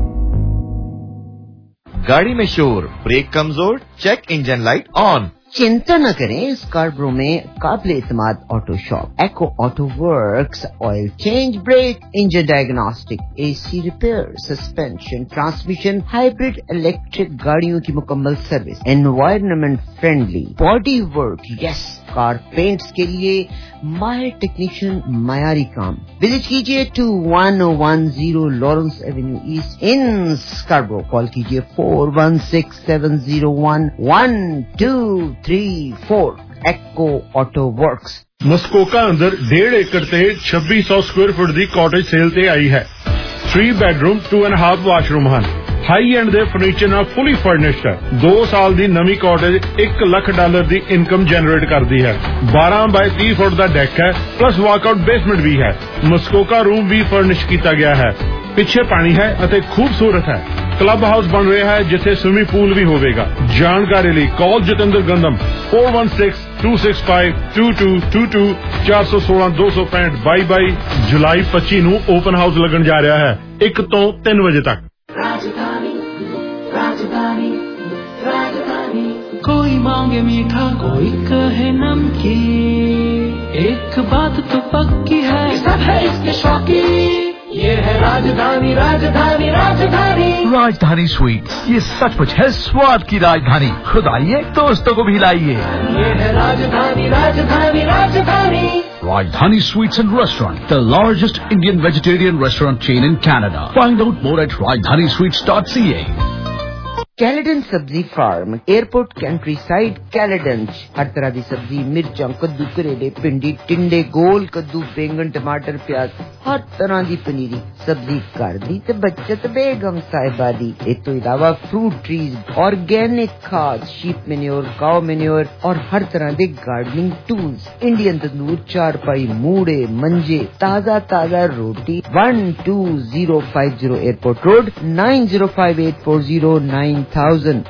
गाड़ी में शोर, ब्रेक कमजोर, चेक इंजन लाइट ऑन। चिंता न करें, स्कार्बरो में काबिल इत्मीनान auto shop Ekko auto works, oil change, brake, engine diagnostic, AC repair, suspension, transmission, hybrid electric गाड़ियों की मुकम्मल service, environment friendly, body work, yes, car paints के लिए माहिर टेक्नीशियन, मायारी काम। विजिट कीजिए two one one zero Lawrence avenue east in Scarborough. Call कीजिए four one six seven zero one one two three four. Ekko auto works. Muskoka ਅੰਦਰ डेढ़ एकड़ ਤੇ ਛੱਬੀ ਸੌ ਸਕੁਅਰ ਫੁੱਟ ਦੀ ਕਾਟੇਜ ਸੇਲ ਤੇ ਆਈ ਹੈ। Three bedroom two and half washroom ਹਨ। ਹਾਈ ਐਂਡ ਦੇ ਫਰਨੀਚਰ ਨਾਲ ਫੁੱਲੀ ਫਰਨਿਸ਼ਡ ਹੈ। ਦੋ ਸਾਲ ਦੀ ਨਵੀਂ ਕਾਟੇਜ ਇੱਕ ਲੱਖ ਡਾਲਰ ਦੀ ਇਨਕਮ ਜਨਰੇਟ ਕਰਦੀ ਹੈ। ਬਾਰਾਂ ਬਾਈ ਤੀਹ ਫੁੱਟ ਦਾ ਡੈਕ ਹੈ, ਪਲੱਸ ਵਾਕਆਊਟ ਬੇਸਮੈਂਟ ਵੀ ਹੈ। ਮਸਕੋਕਾ ਰੂਮ ਵੀ ਫਰਨਿਸ਼ ਕੀਤਾ ਗਿਆ ਹੈ। ਪਿੱਛੇ ਪਾਣੀ ਹੈ ਅਤੇ ਖੂਬਸੂਰਤ ਹੈ। ਕਲੱਬ ਹਾਊਸ ਬਣ ਰਿਹਾ ਹੈ ਜਿੱਥੇ ਸਵਿਮਿੰਗ ਪੂਲ ਵੀ ਹੋਵੇਗਾ। ਜਾਣਕਾਰੀ ਲਈ call Jatinder Gandam four one six two six five two two two two चार सौ सोलह दो सौ पैंठ बाई बाई। जुलाई पच्ची ਨੂੰ ओपन हाउस लगन जा रहा है एक ਤੋਂ तीन बजे तक। राजधानी राजधानी राजधानी। कोई मांगे मीठा कोई कहे नमकीन, एक बात तो पक्की है सब है इसके शौकीन। ये है राजधानी राजधानी राजधानी। राजधानी स्वीट्स, ये सचमुच है स्वाद की राजधानी। खुद आइए, दोस्तों को भी लाइए। ये है राजधानी राजधानी राजधानी। Rajdhani Sweets and Restaurant, the largest Indian vegetarian restaurant chain in Canada. Find out more at rajdhani sweets dot c a. Caledon सब्जी farm, airport countryside, Caledon. हर तरह की सब्जी, मिर्चा, कद्दू, करेले, भिंडी, टिंडे, गोल कद्दू, बैंगन, टमाटर, प्याज, हर तरह की पनीरी सब्जी कर दी ते बचत बेगम साहिबा दी। इस तो इलावा फ्रूट ट्रीज, ऑर्गेनिक खाद, शीप मेन्योर, काउ मेन्योर और हर तरह के गार्डनिंग टूल्स, इंडियन तंदूर, चारपाई, मूड़े, मंजे, ताजा ताजा रोटी। One two zero five zero airport road, nine zero five eight four zero nine thousand.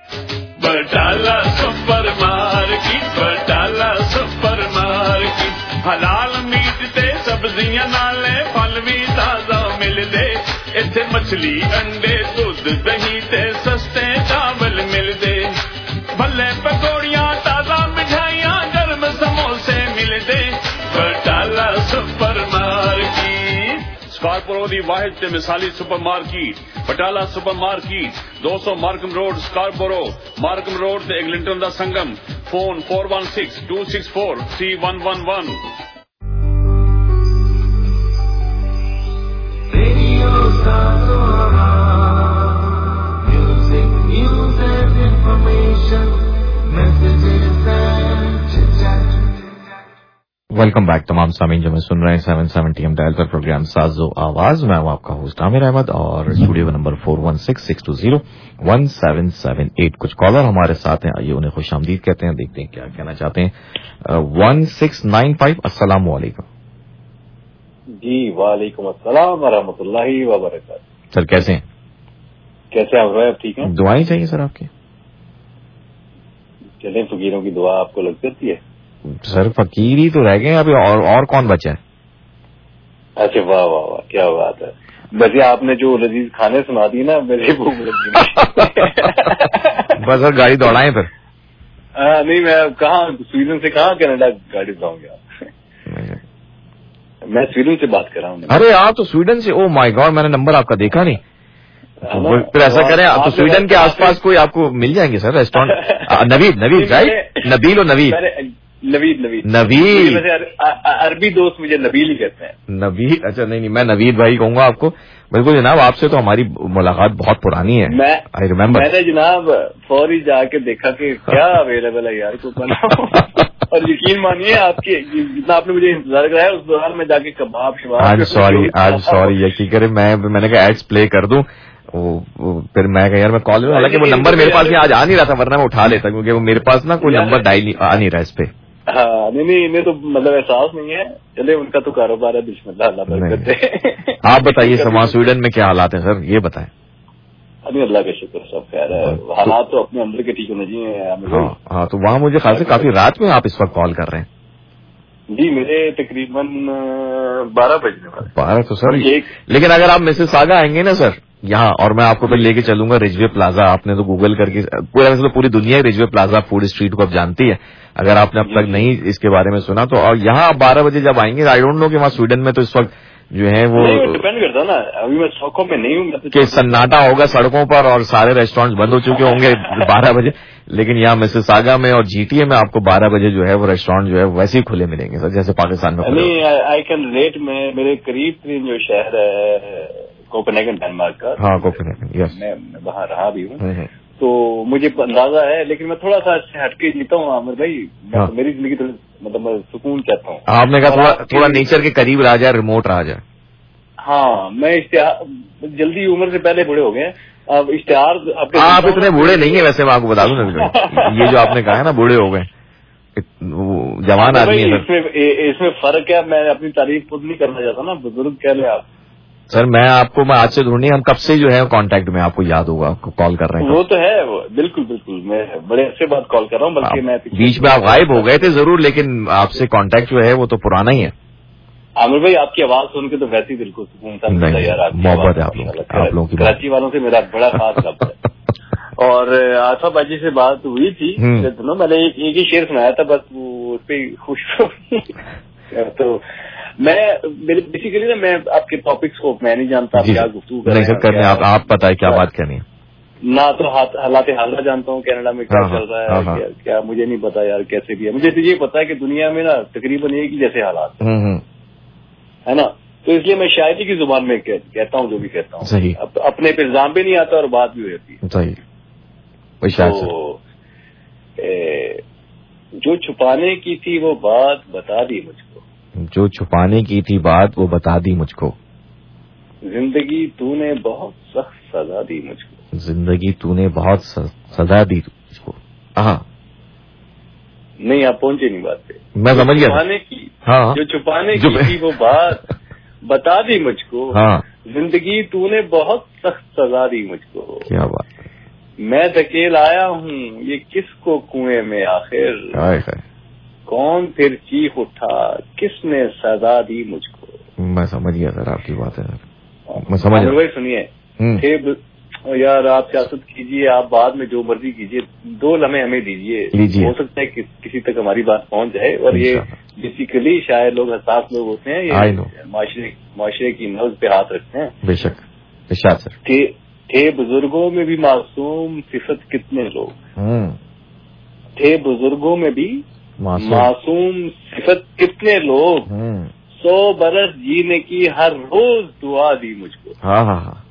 Batala super market, Batala super market. हलाल मीट ते सब्जियां नाले फल भी ताजा मिलदे। इत्थे मछली, अंडे, दूध, दही ते सस्ते चावल मिलदे। भले पकौड़ियां, ताजा मिठाइयां, गर्म समोसे मिलदे। Batala super market. स्कार्बरो दी वाहिद ते मिसाली super market Batala super market, दो सौ Markham road, Scarborough. Markham road ते एग्लिंटन दा संगम। Phone four one six two six four three one one one. Radio music news and information, messages and chitchat. Welcome back तमाम सामीन जो मैं सुन रहे हैं सेवन सेवेंटी एम डायल पर प्रोग्राम साजो आवाज। मैं हूं आपका होस्ट आमिर अहमद और स्टूडियो का number four one six six two zero one seven seven eight. कुछ कॉलर हमारे साथ हैं, आइए उन्हें खुशामदीद कहते हैं, देखते हैं क्या कहना चाहते हैं। वन सिक्स नाइन फाइव अस्सलाम वालेकुम। जी वालेकुम अस्सलाम वरहमतुल्लाहि वबरकातुहू। सर कैसे हैं? कैसे आप रहे? ठीक हैं? दुआएं चाहिए सर आपकी। चलें, फकीरों की दुआ आपको लग सकती है? सर फकीर ही तो रह गए अभी, और और कौन बचा है? अच्छा, वाह वाह वाह, क्या बात है। ویسے آپ نے جو لذیذ کھانے سنا دی نا میری بھوک لگ گئی. بس سر گاڑی دوڑائیں پھر. نہیں میں کہاں سویڈن سے کہاں کینیڈا گاڑی دلاؤں گا. میں سویڈن سے بات کر رہا ہوں. ارے آپ تو سویڈن سے. او مائی گاڈ میں نے نمبر آپ کا دیکھا نہیں. پھر ایسا کریں تو سویڈن کے آس پاس کوئی آپ کو مل جائیں گے سر ریسٹورینٹ. نوید نوید رائٹ نبیل و نوید نوید نوید نوید عربی دوست مجھے نبیل ہی کہتے ہیں. نوید اچھا نہیں نہیں میں نوید بھائی کہوں گا آپ کو. بالکل جناب آپ سے تو ہماری ملاقات بہت پرانی ہے. آئی ریمبر میں نے جناب فوری جا کے دیکھا کہ کیا اویلیبل ہے یار کو بناؤ. اور یقین مانیے آپ کے جتنا آپ نے مجھے انتظار کرایا اس دوران میں جا کے کباب شباب. آج سوری آج سوری یقین کرے میں میں نے کہا ایڈس پلے کر دوں. پھر میں کہ یار میں کال کروں. حالانکہ وہ نمبر میرے پاس آج آ نہیں رہا تھا ورنہ میں اٹھا لیتا کیونکہ وہ میرے پاس نا کوئی نمبر ڈائل آ نہیں رہا اس پہ. ہاں نہیں نہیں انہیں تو مطلب احساس نہیں ہے. چلے ان کا تو کاروبار ہے. بسم اللہ اللہ برکت دے. آپ بتائیے سما سویڈن میں کیا حالات ہیں سر یہ بتائیں. ابھی اللہ کا شکر سب خیر ہے. حالات تو اپنے اندر کے ٹھیک ہونے چاہیے. ہاں تو وہاں مجھے خاص کافی رات میں آپ اس وقت کال کر رہے ہیں. جی میرے تقریباً بارہ بجنے والے. بارہ تو سر لیکن اگر آپ مسز ساگا آئیں گے نا سر یہاں اور میں آپ کو پھر لے کے چلوں گا رجوے پلازا. آپ نے تو گوگل کر کے پورا ویسے تو پوری دنیا رجوے پلازا فوڈ اسٹریٹ کو اب جانتی ہے. اگر آپ نے اب تک نہیں اس کے بارے میں سنا تو اور یہاں آپ بارہ بجے جب آئیں گے آئی ڈونٹ نو کہ وہاں سویڈن میں تو اس وقت جو ہے وہ ڈپینڈ کرتا نا. ابھی میں سوکھوں میں نہیں ہوں کہ سناٹا ہوگا سڑکوں پر اور سارے ریسٹورینٹ بند ہو چکے ہوں گے بارہ بجے. لیکن یہاں مسز ساگا میں اور جی ٹی اے میں آپ کو بارہ بجے جو ہے وہ ریسٹورینٹ جو ہے ویسے ہی کھلے ملیں گے سر جیسے پاکستان میں. آئی کین ریلیٹ میں میرے قریب ترین جو شہر ہے کوپنہیگن ڈنمارک کا. ہاں کوپنہیگن یس میں وہاں رہا بھی ہوں تو مجھے اندازہ ہے. لیکن میں تھوڑا سا ہٹ کے جیتا ہوں عامر بھائی. میری زندگی تو مطلب میں سکون چاہتا ہوں. آپ نے کہا تھوڑا تھوڑا نیچر کے قریب رہ جائے ریموٹ رہ جائے. ہاں میں اشتہار جلدی عمر سے پہلے بوڑھے ہو گئے. اب اشتہار آپ اتنے بوڑھے نہیں ہیں ویسے میں آپ کو بتا دوں نا یہ جو آپ نے کہا ہے نا بوڑھے ہو گئے جوان آدمی ہے. اس میں فرق ہے. میں اپنی تعریف خود نہیں کرنا چاہتا نا. بزرگ کہہ لیں آپ. سر میں آپ کو میں آج سے ڈھونڈنی ہم کب سے جو ہے کانٹیکٹ میں آپ کو یاد ہوگا آپ کو کال کر رہے ہیں. وہ تو ہے بالکل بالکل. میں بڑے اچھے بات کال کر رہا ہوں. بلکہ میں بیچ میں آپ غائب ہو گئے تھے ضرور لیکن آپ سے کانٹیکٹ جو ہے وہ تو پرانا ہی ہے. عامر بھائی آپ کی آواز سن کے تو ویسے ہی دل کو سکون تھا. محبت ہے آپ لوگوں کی. کراچی والوں سے میرا بڑا خاص رابطہ ہے. اور آصفہ باجی سے بات ہوئی تھی دنوں میں نے ایک ہی شعر سنایا تھا بس وہ اس پہ خوش تو میں بیسیکلی نا میں آپ کے ٹاپکس کو میں نہیں جانتا کیا گفتگو کر رہے ہیں. آپ بتائیں کیا بات کرنی ہے. نہ تو حالات حاضرہ جانتا ہوں کینیڈا میں کیا چل رہا ہے کیا مجھے نہیں پتا یار کیسے بھی ہے. مجھے تو یہ پتا ہے کہ دنیا میں نا تقریباً ایک ہی جیسے حالات ہے نا. تو اس لیے میں شاعری کی زبان میں کہتا ہوں جو بھی کہتا ہوں. اپنے پہ الزام بھی نہیں آتا اور بات بھی ہوتی ہے. تو جو چھپانے کی تھی وہ بات بتا دی مجھ کو. جو چھپانے کی تھی بات وہ بتا دی مجھ کو. زندگی تو نے بہت سخت سزا دی مجھ کو. زندگی تو نے بہت سزا دی مجھ کو. ہاں نہیں آپ پہنچے نہیں بات پہ. میں سمجھ گیا. چھپانے کی جو چھپانے کی تھی وہ بات بتا دی مجھ کو. ہاں زندگی تو نے بہت سخت سزا دی مجھ کو. کیا بات. میں دھکیل آیا ہوں یہ کس کو کنویں میں آخر. کون پھر چیخ اٹھا کس نے سزا دی مجھ کو. میں سمجھ گیا سر آپ کی بات ہے. میں سمجھ گیا. سنیے یار آپ سیاست کیجیے آپ بعد میں جو مرضی کیجیے دو لمحے ہمیں دیجیے. ہو سکتا ہے کہ کسی تک ہماری بات پہنچ جائے. اور یہ بیسیکلی شاید لوگ حساس لوگ ہوتے ہیں. یہ معاشرے معاشرے کی نبض پہ ہاتھ رکھتے ہیں. بے شک ارشاد سر. تھے بزرگوں میں بھی معصوم صفت کتنے لوگ. تھے بزرگوں میں بھی معصوم صفت کتنے لوگ. سو برس جینے کی ہر روز دعا دی مجھ کو. ہاں ہاں ہاں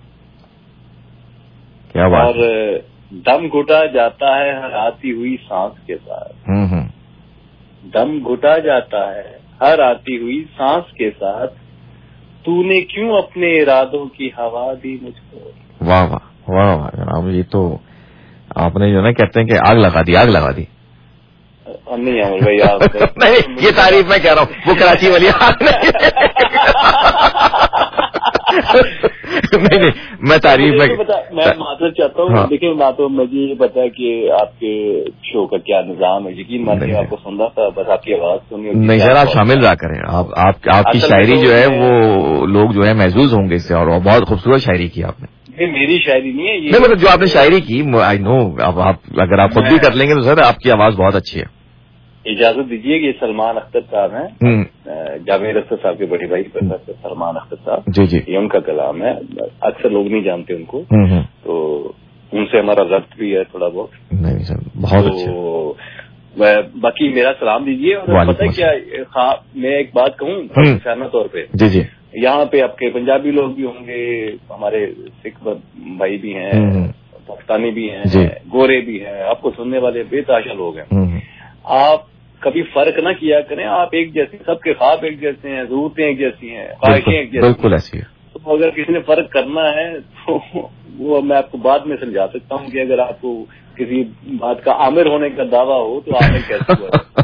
کیا بات. اور دم گھٹا جاتا ہے ہر آتی ہوئی سانس کے ساتھ. دم گھٹا جاتا ہے ہر آتی ہوئی سانس کے ساتھ. تو نے کیوں اپنے ارادوں کی ہوا دی مجھ کو. واہ واہ واہ واہ جناب یہ تو آپ نے جو نا کہتے ہیں کہ آگ لگا دی آگ لگا دی. نہیں عامر بھائی آپ نہیں یہ تعریف میں کہہ رہا ہوں وہ کراچی والی نہیں نہیں میں تعریف میں میں معذرت چاہتا ہوں. دیکھیں نہ تو مجھے یہ پتا ہے کہ آپ کے شو کا کیا نظام ہے, یقین مانیے آپ کو سننا تھا, بس آپ کی آواز سنی. نہیں سر آپ شامل رہا کریں, آپ آپ کی شاعری جو ہے وہ لوگ جو ہے محظوظ ہوں گے اس سے, اور بہت خوبصورت شاعری کی آپ نے. میری شاعری نہیں ہے یہ, نہیں مطلب جو آپ نے شاعری کی آئی نو, اب آپ اگر آپ خود بھی کر لیں گے تو سر آپ کی آواز بہت اچھی ہے. اجازت دیجیے کہ سلمان اختر صاحب ہیں, جاوید اختر صاحب کے بڑے بھائی پروفیسر سلمان اختر صاحب, جی جی, یہ ان کا کلام ہے. اکثر لوگ نہیں جانتے ان کو, تو ان سے ہمارا ضبط بھی ہے تھوڑا بہت. نہیں سر بہت اچھا. باقی میرا سلام دیجیے. اور پتہ ہے کیا, میں ایک بات کہوں نشانہ طور پہ, جی جی, یہاں پہ آپ کے پنجابی لوگ بھی ہوں گے, ہمارے سکھ بھائی بھی ہیں, پاکستانی بھی ہیں, گورے بھی ہیں, آپ کو سننے والے بے تحاشا لوگ ہیں. آپ کبھی فرق نہ کیا کریں, آپ ایک جیسے, سب کے خواب ایک جیسے ہیں, ضرورتیں ایک جیسی ہیں, خواہشیں ایک جیسی, بالکل ایسی ہے. تو اگر کسی نے فرق کرنا ہے تو وہ میں آپ کو بعد میں سمجھا سکتا ہوں کہ اگر آپ کو کسی بات کا عامر ہونے کا دعویٰ ہو تو عامر کیسے ہوا.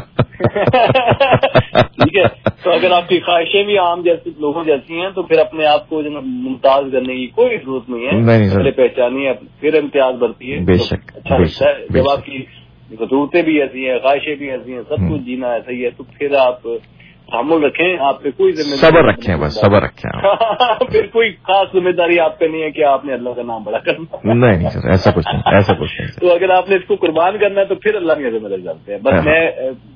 ٹھیک ہے, تو اگر آپ کی خواہشیں بھی عام جیسے لوگوں جیسی ہیں تو پھر اپنے آپ کو ممتاز کرنے کی کوئی ضرورت نہیں ہے. پہلے پہچانی پھر امتیاز بڑھتی ہے. اچھا لگتا ہے جب آپ کی ضرورتیں بھی ایسی ہیں, خواہشیں بھی ایسی ہیں, سب کچھ جینا ایسا ہی ہے, تو پھر آپ تحمل رکھیں, آپ پہ کوئی ذمہ داری, صبر رکھیں, بس صبر رکھیں. پھر کوئی خاص ذمہ داری آپ پہ نہیں ہے کہ آپ نے اللہ کا نام بڑا کرنا. نہیں نہیں سر ایسا کچھ نہیں, ایسا کچھ نہیں. تو اگر آپ نے اس کو قربان کرنا ہے تو پھر اللہ کے ذمہ داری ڈالتے ہیں. بس میں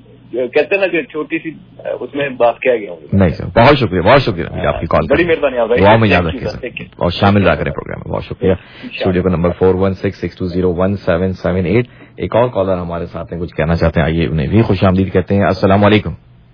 کہتے ہیں نا کہ چھوٹی سی اس میں بات کیا گیا ہوں. نہیں سر بہت شکریہ, بہت شکریہ آپ کی کال, بڑی مہربانی آپ دعا میں یاد رکھیے سر, اور شامل رہا کریں پروگرام میں. بہت شکریہ. اسٹوڈیو کا نمبر four one six six two zero one seven seven eight. ایک اور کالر ہمارے ساتھ ہیں, کچھ کہنا چاہتے ہیں, آئیے انہیں بھی خوش آمدید کہتے ہیں. السلام علیکم.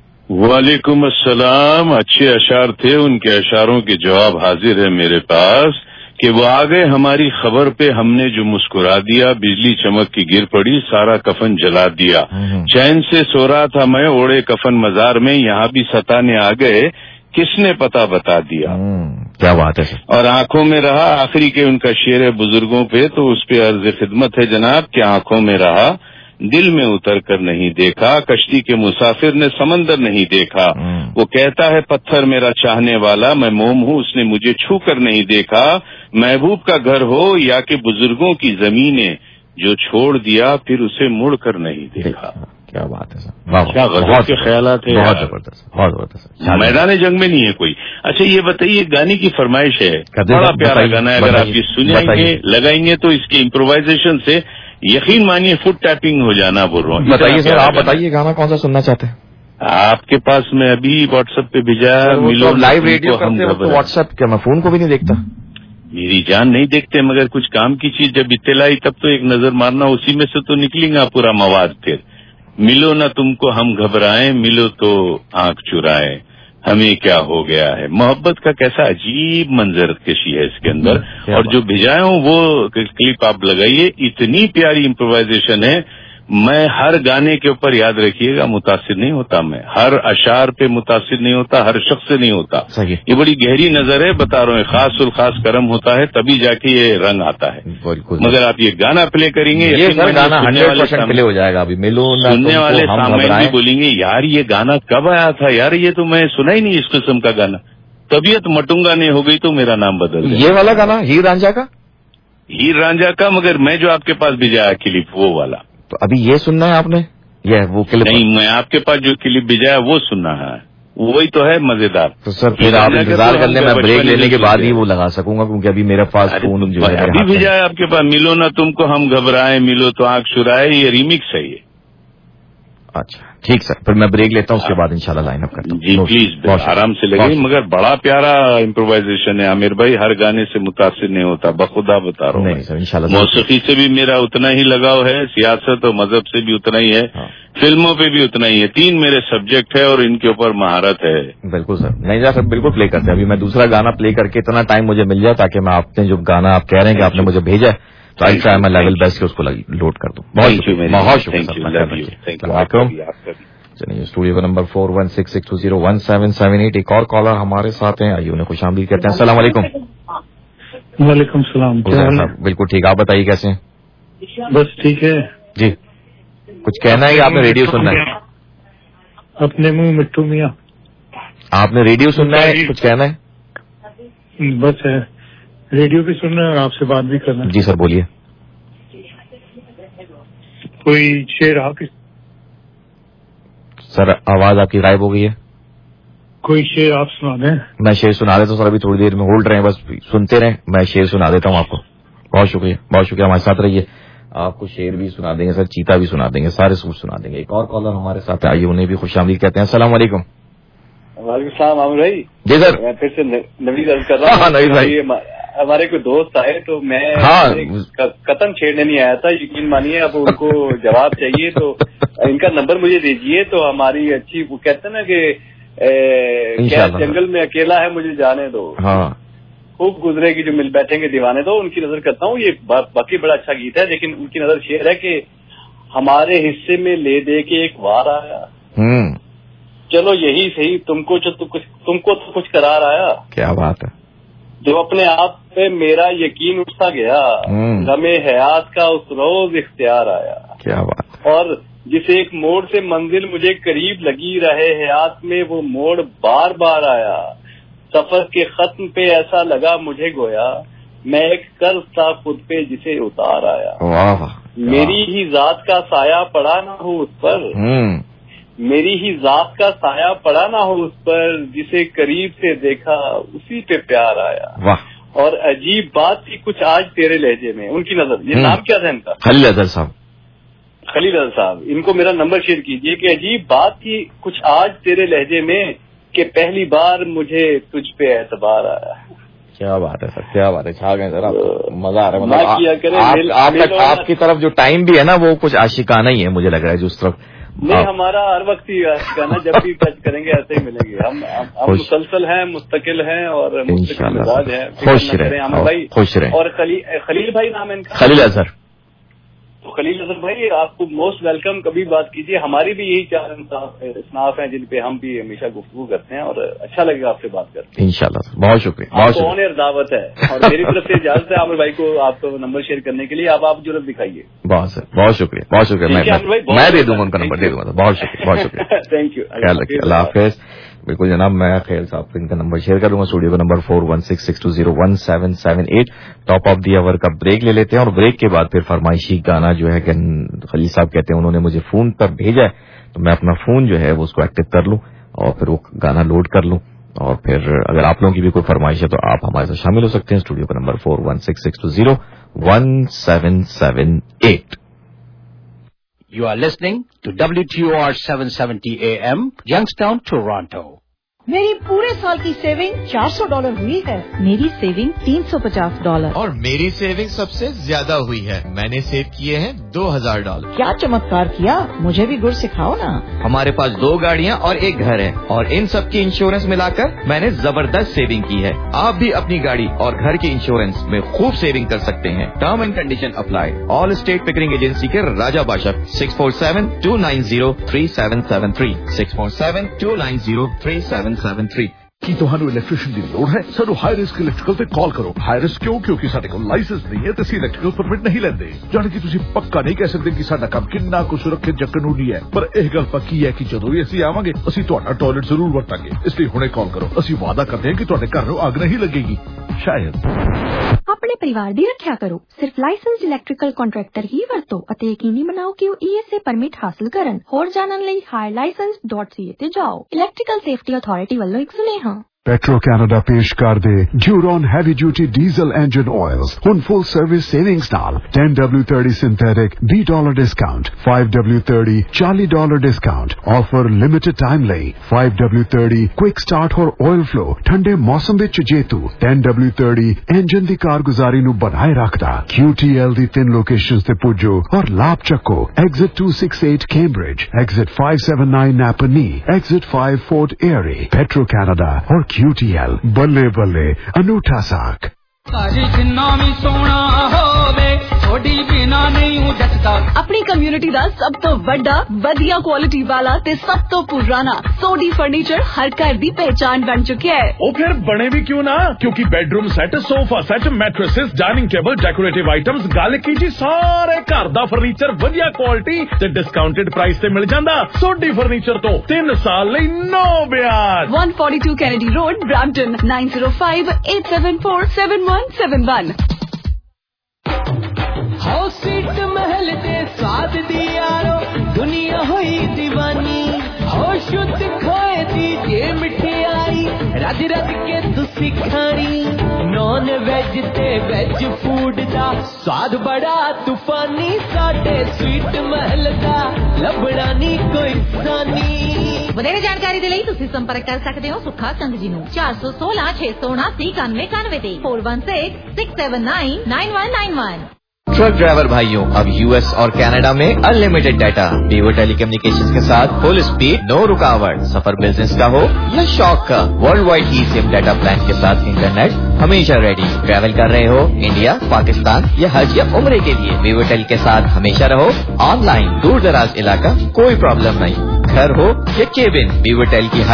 وعلیکم السلام. اچھے اشعار تھے, ان کے اشعاروں کے جواب حاضر ہے میرے پاس کہ وہ آگے ہماری خبر پہ ہم نے جو مسکرا دیا, بجلی چمک کی گر پڑی, سارا کفن جلا دیا. چین سے سو رہا تھا میں اوڑے کفن مزار میں, یہاں بھی ستانے آ گئے, کس نے پتا بتا دیا. کیا بات ہے سر. اور آنکھوں میں رہا آخری کے ان کا شعر ہے بزرگوں پہ, تو اس پہ عرض خدمت ہے جناب کہ آنکھوں میں رہا, دل میں اتر کر نہیں دیکھا, کشتی کے مسافر نے سمندر نہیں دیکھا. وہ کہتا ہے پتھر میرا چاہنے والا, میں موم ہوں اس نے مجھے چھو کر نہیں دیکھا. محبوب کا گھر ہو یا کہ بزرگوں کی زمینیں, جو چھوڑ دیا پھر اسے مڑ کر نہیں دیکھا. کیا بات ہے سر, کیا غزل کے خیالات ہیں. بہت زبردست, بہت زبردست. میدان جنگ میں نہیں ہے کوئی. اچھا یہ بتائیے, گانے کی فرمائش ہے, بڑا پیارا گانا ہے, اگر آپ یہ سنیں گے لگائیں گے تو اس کے امپرووائزیشن سے یقین مانیے فٹ ٹیپنگ ہو جانا بول رہا ہوں. بتائیے سر, آپ بتائیے گانا کون سا سننا چاہتے ہیں. آپ کے پاس میں ابھی واٹس ایپ پہ بھیجا, ملو لائیو ریڈیو کرتے ہیں تو واٹس ایپ کیا, میں فون کو بھی نہیں دیکھتا. میری جان نہیں دیکھتے, مگر کچھ کام کی چیز جب اطلاع آئی تب تو ایک نظر مارنا, اسی میں سے تو نکلیں گا پورا مواد. پھر ملو نہ تم کو ہم گھبرائیں, ملو تو آنکھ چرائیں, ہمیں کیا ہو گیا ہے. محبت کا کیسا عجیب منظر کشی ہے اس کے اندر, اور جو بھیجائے ہوں وہ کلپ آپ لگائیے, اتنی پیاری امپرووائزیشن ہے. میں ہر گانے کے اوپر یاد رکھیے گا متاثر نہیں ہوتا, میں ہر اشعار پہ متاثر نہیں ہوتا, ہر شخص سے نہیں ہوتا. یہ بڑی گہری نظر ہے, بتا رہا ہوں, خاص الخاص کرم ہوتا ہے تبھی جا کے یہ رنگ آتا ہے. مگر آپ یہ گانا پلے کریں گے, یہ گانا ہنڈریڈ پرسینٹ پلے ہو جائے گا. ابھی ملو سننے والے سامعین بھی بولیں گے یار یہ گانا کب آیا تھا یار, یہ تو میں سنا ہی نہیں اس قسم کا گانا. طبیعت مٹونگا نہیں ہو گئی تو میرا نام بدل گیا. یہ والا گانا ہیر رانجھا کا, ہیر رانجھا کا, مگر میں جو آپ کے پاس بھیجایا کلپ وہ والا. تو ابھی یہ سننا ہے آپ نے, یہ وہ کلپ نہیں, میں آپ کے پاس جو کلپ بھیجایا وہ سننا ہے, وہی تو ہے مزیدار. تو سر پھر آپ انتظار کر لیں, میں بریک لینے کے بعد ہی وہ لگا سکوں گا, کیونکہ ابھی میرے پاس فون جو ہے ابھی بھیجایا آپ کے پاس. ملو نہ تم کو ہم گھبرائیں, ملو تو آنکھ چرائے, یہ ریمکس ہے یہ. اچھا ٹھیک سر, پھر میں بریک لیتا ہوں, اس کے بعد انشاءاللہ لائن اپ کرتا ہوں. جی پلیز آرام سے لگے, مگر بڑا پیارا امپرووائزیشن ہے عامر بھائی, ہر گانے سے متاثر نہیں ہوتا, بخدا بتا رہا ہوں. موسیقی سے بھی میرا اتنا ہی لگاؤ ہے, سیاست اور مذہب سے بھی اتنا ہی ہے, فلموں پہ بھی اتنا ہی ہے. تین میرے سبجیکٹ ہے اور ان کے اوپر مہارت ہے. بالکل سر, نہیں جا سر بالکل پلے کرتے. ابھی میں دوسرا گانا پلے کر کے اتنا ٹائم مجھے مل جائے تاکہ میں آپ نے جو گانا آپ کہہ رہے ہیں کہ آپ نے مجھے بھیجا ہے تو آئی ٹرائی میں لیول بیسٹ کے اس کو لوڈ کر دوں. بہت شکریہ. چلیے اسٹوڈیو کا نمبر four one six six two zero one seven seven eight. ایک اور کالر ہمارے ساتھ ہیں, آئیے انہیں خوش آمدید کرتے ہیں. السلام علیکم. وعلیکم السلام. بالکل ٹھیک, آپ بتائیے کیسے ہیں. بس ٹھیک ہے جی. کچھ کہنا ہے یا آپ نے ریڈیو سننا ہے. اپنے منہ مٹھو میاں, آپ نے ریڈیو سننا ہے, کچھ کہنا ہے. بس ہے रेडियो भी सुन रहे हैं और आपसे बात भी करना है। जी सर बोलिए। कोई शेर आप सर आवाज आपकी गायब हो गई है। कोई शेर आप सुना दें। मैं शेर सुना देता हूँ सर, अभी थोड़ी देर में होल्ड रहे, बस सुनते रहे, मैं शेर सुना देता हूँ आपको। बहुत शुक्रिया, बहुत शुक्रिया, हमारे साथ रहिए। आपको शेर भी सुना देंगे सर, चीता भी सुना देंगे, सारे सूट सुना देंगे। एक और कॉलर हमारे साथ आइए, उन्हें भी खुशामदीद कहते हैं। अस्सलाम वालेकुम। वालेकुम सलाम आमिर भाई। जी सर। मैं फिर से नवीद अर्ज कर रहा हूँ। नवीद भाई, हमारे कोई दोस्त आए तो मैं हाँ कतन छेड़ने नहीं आया था, यकीन मानिए। अब उनको जवाब चाहिए तो इनका नंबर मुझे दीजिए, तो हमारी अच्छी, वो कहते हैं ना कि क्या जंगल में अकेला है मुझे जाने दो, हाँ खूब गुजरेगी जो मिल बैठेंगे दीवाने दो। उनकी नजर करता हूँ, ये बाकी बड़ा अच्छा गीत है, लेकिन उनकी नजर शेर है कि हमारे हिस्से में ले दे के एक वार आया, चलो यही सही, तुमको जो कुछ तुमको तो कुछ करार आया। क्या बात है। जो अपने आप पे मेरा यकीन उठता गया, गमे हयात का उस रोज इख्तियार आया। क्या बात। और जिस एक मोड़ से मंजिल मुझे करीब लगी रहे हयात में, वो मोड़ बार बार आया। सफर के खत्म पे ऐसा लगा मुझे गोया, मैं एक कर्ज था खुद पे जिसे उतार आया। वाह। मेरी ही जात का साया पड़ा ना हो उस पर, मेरी ही जात का साया पड़ा ना हो उस पर, जिसे करीब से देखा उसी पे प्यार आया। वाह। और अजीब बात थी कुछ आज तेरे लहजे में। उनकी नजर, ये नाम क्या था इनका? खलील अजहर साहब। खलील अजहर साहब, इनको मेरा नंबर शेयर कीजिए कि अजीब बात थी कुछ आज तेरे लहजे में, कि पहली बार मुझे तुझ पे एतबार आया। क्या बात है सर, क्या बात है, छा गए सर, आपको मजा आ रहा है। मतलब किया करें, आप, मेल, आप, मेल आप, आपकी तरफ जो टाइम भी है ना, वो कुछ आशिकाना ही है, मुझे लग रहा है, जो उस तरफ नहीं, हमारा हर वक्त ही आशिकाना, जब भी टच करेंगे ऐसे ही मिलेंगे। हम हम मुसलसल हैं, मुस्तकिल हैं और मुस्तकिल मिजाज हैं। खुश रहे भाई, खुश रहे। और खलील भाई नाम है इनका, खलील अजहर। तो खलील अजहर भाई आपको मोस्ट वेलकम, कभी बात कीजिए। हमारी भी यही चार स्नाफ हैं जिन पे हम भी हमेशा गुफ्तगू करते हैं, और अच्छा लगेगा आपसे बात करके इंशाल्लाह। बहुत शुक्रिया, बहुत शुक्रिया। ऑन एयर दावत है, और मेरी तरफ से इजाजत है आमिर भाई को आपको नंबर शेयर करने के लिए। आप आप जरूरत दिखाइए। बहुत सर, बहुत शुक्रिया, बहुत शुक्रिया। मैं मैं दे दूंगा उनका नंबर, दे दूंगा। बहुत शुक्रिया, बहुत शुक्रिया। थैंक यू, ख्याल रखिए, अल्लाह हाफिज। बिल्कुल जनाब, मैं खेल साहब को इनका नंबर शेयर कर दूंगा। स्टूडियो का number four one six six two zero one seven seven eight. Top of the hour का ब्रेक ले लेते हैं, और ब्रेक के बाद फिर फरमाइशी गाना जो है खलील साहब कहते हैं उन्होंने मुझे फोन पर भेजा है, तो मैं अपना फोन जो है वो उसको एक्टिव कर लूं और फिर वो गाना लोड कर लूं, और फिर अगर आप लोगों की भी कोई फरमाइश है तो आप हमारे साथ शामिल हो सकते हैं। स्टूडियो का number four one six six two zero one seven seven eight. You are listening to W T O R seven seventy A M, Youngstown, Toronto. मेरी पूरे साल की सेविंग चार सौ डॉलर हुई है। मेरी सेविंग तीन सौ पचास डॉलर। और मेरी सेविंग सबसे ज्यादा हुई है, मैंने सेव किए हैं दो हजार डॉलर। क्या चमत्कार किया, मुझे भी गुर सिखाओ ना। हमारे पास दो गाड़ियाँ और एक घर है, और इन सब की इंश्योरेंस मिलाकर मैंने जबरदस्त सेविंग की है। आप भी अपनी गाड़ी और घर की इंश्योरेंस में खूब सेविंग कर सकते हैं। Term and condition apply. All state Pickering agency के Raja Badshah six four seven two nine zero three seven seven three six four seven two nine zero three seven seven three. ਕੀ ਤੁਹਾਨੂੰ ਇਲੈਕਟ੍ਰੀਸ਼ੀਅਨ ਦੀ ਲੋੜ ਹੈ? ਸਾਨੂੰ ਹਾਈ ਰਿਸਕ ਇਲੈਕਟ੍ਰੀਕਲ ਤੇ ਕਾਲ ਕਰੋ। High risk ਕਿਉਂ? ਕਿਉਂਕਿ ਸਾਡੇ ਕੋਲ ਲਾਇਸੈਂਸ ਨਹੀਂ ਹੈ ਤੇ ਅਸੀਂ ਇਲੈਕਟ੍ਰੀਕਲ ਪਰਮਿਟ ਨਹੀਂ ਲੈਂਦੇ। ਜਾਣੀ ਕਿ ਤੁਸੀਂ ਪੱਕਾ ਨਹੀਂ ਕਹਿ ਸਕਦੇ ਕਿ ਸਾਡਾ ਕੰਮ ਕਿੰਨਾ ਕੁ ਸੁਰੱਖਿਅਤ ਜਾਂ ਕਾਨੂੰਨੀ ਹੈ, ਪਰ ਇਹ ਗੱਲ ਪੱਕੀ ਹੈ ਕਿ ਜਦੋਂ ਵੀ ਅਸੀਂ ਆਵਾਂਗੇ ਅਸੀਂ ਤੁਹਾਡਾ ਟਾਇਲਟ ਜ਼ਰੂਰ ਵਰਤਾਂਗੇ। ਇਸ ਲਈ ਹੁਣੇ ਕਾਲ ਕਰੋ। ਅਸੀਂ ਵਾਅਦਾ ਕਰਦੇ ਹਾਂ ਕਿ ਤੁਹਾਡੇ ਘਰ ਨੂੰ ਅੱਗ ਨਹੀਂ ਲੱਗੇਗੀ। ਸ਼ਾਇਦ ਆਪਣੇ ਪਰਿਵਾਰ ਦੀ ਰੱਖਿਆ ਕਰੋ। ਸਿਰਫ ਲਾਇਸੈਂਸ ਇਲੈਕਟ੍ਰੀਕਲ ਕੰਟਰੈਕਟਰ ਹੀ ਵਰਤੋ ਅਤੇ ਯਕੀਨੀ ਬਣਾਓ ਕਿ ਉਹ E S A ਪਰਮਿਟ ਹਾਸਲ ਕਰਨ। ਹੋਰ ਜਾਣਨ ਲਈ hire licence dot C A ਤੇ ਜਾਓ। ਇਲੈਕਟ੍ਰੀਕਲ ਸੇਫਟੀ ਅਥਾਰਟੀ ਵੱਲੋਂ ਇੱਕ ਸੁਨੇਹਾ। पेट्रो कैनेडा पेश कर दे Duron heavy duty diesel engine oils हुन फुल सर्विस सेविंग्स नाल ten W thirty synthetic B dollar discount five W thirty forty dollar discount offer limited time ਲਈ five W thirty quick start और oil flow ठंडे मौसम ਵਿੱਚ ਜੇਤੂ ten W thirty engine ਦੀ ਕਾਰਗੁਜ਼ਾਰੀ ਨੂੰ ਬਣਾਏ ਰੱਖਦਾ। Q T L ਦੀ ਤਿੰਨ ਲੋਕੇਸ਼ਨਸ ਤੇ ਪੁੱਜੋ ਔਰ ਲਾਭ ਚੱਕੋ। Exit two sixty-eight Cambridge, Exit five seventy-nine Napanee, Exit five Fort Erie। Petro Canada और Q T L बल्ले बल्ले अनूठा साक। जिन्ना भी सोना होवे थोड़ी बिना नहीं अपनी कम्युनिटी ਦਾ ਸਭ ਤੋਂ ਵੱਡਾ ਵਧੀਆ ਕੁਆਲਿਟੀ ਵਾਲਾ ਤੇ ਸਭ ਤੋਂ ਪੁਰਾਣਾ ਸੋਡੀ ਫਰਨੀਚਰ ਹਰ ਘਰ ਦੀ ਪਹਿਚਾਨ ਬਣ ਚੁੱਕਿਆ ਹੈ। ਉਹ ਫਿਰ ਬਣੇ ਵੀ ਕਿਉਂ ਨਾ, ਕਿਉਂਕਿ bedroom set, sofa set, mattresses, dining table, decorative items, ਗੱਲ ਕੀ ਜੀ ਸਾਰੇ ਘਰ ਦਾ ਫਰਨੀਚਰ ਵਧੀਆ ਕੁਆਲਿਟੀ ਤੇ ਡਿਸਕਾਊਂਟਡ ਪ੍ਰਾਈਸ ਤੇ ਮਿਲ ਜਾਂਦਾ। ਸੋਡੀ ਫਰਨੀਚਰ ਤੋਂ ਤਿੰਨ ਸਾਲ ਲਈ ਨੋ ਵਿਆਜ। one forty-two Kennedy Road, Brampton, nine zero five, eight seven four, seven one seven one। House seat महल दे साथ दी यारो दुनिया हुई दीवानी हो शुद्ध खोए दी जे मिठाई रज रज के तुसी खानी नॉन वेज ते वेज फूड दा स्वाद बड़ा तूफानी साडे स्वीट महल दा लभड़ा नी कोई सानी। ਵਧੇਰੇ ਜਾਣਕਾਰੀ ਦੇ ਲਈ ਤੁਸੀਂ ਸੰਪਰਕ ਕਰ ਸਕਦੇ ਹੋ ਸੁੱਖਾ ਸੰਘ ਜੀ ਨੂੰ ਚਾਰ ਸੌ ਸੋਲਾਂ ਛੇ ਸੌ ਉਨਾਸੀ ਇਕਾਨਵੇਂ ਇਕਾਨਵੇਂ ਤੇ four one six, six seven nine, nine one nine one। Truck driver भाइयों, अब यूएस और कनाडा में अनलिमिटेड डाटा, वीवो टेलीकम्युनिकेशंस के साथ फुल स्पीड, नो रुकावट। सफर बिजनेस का हो या शौक का, वर्ल्ड वाइड ई सिम डाटा प्लान के साथ इंटरनेट हमेशा रेडी। ट्रैवल कर रहे हो इंडिया, पाकिस्तान या हज या उम्रे के लिए, वीवो टेल के साथ हमेशा रहो ऑनलाइन। दूर दराज इलाका कोई प्रॉब्लम नहीं, घर हो या केबिन, वीवो टेल की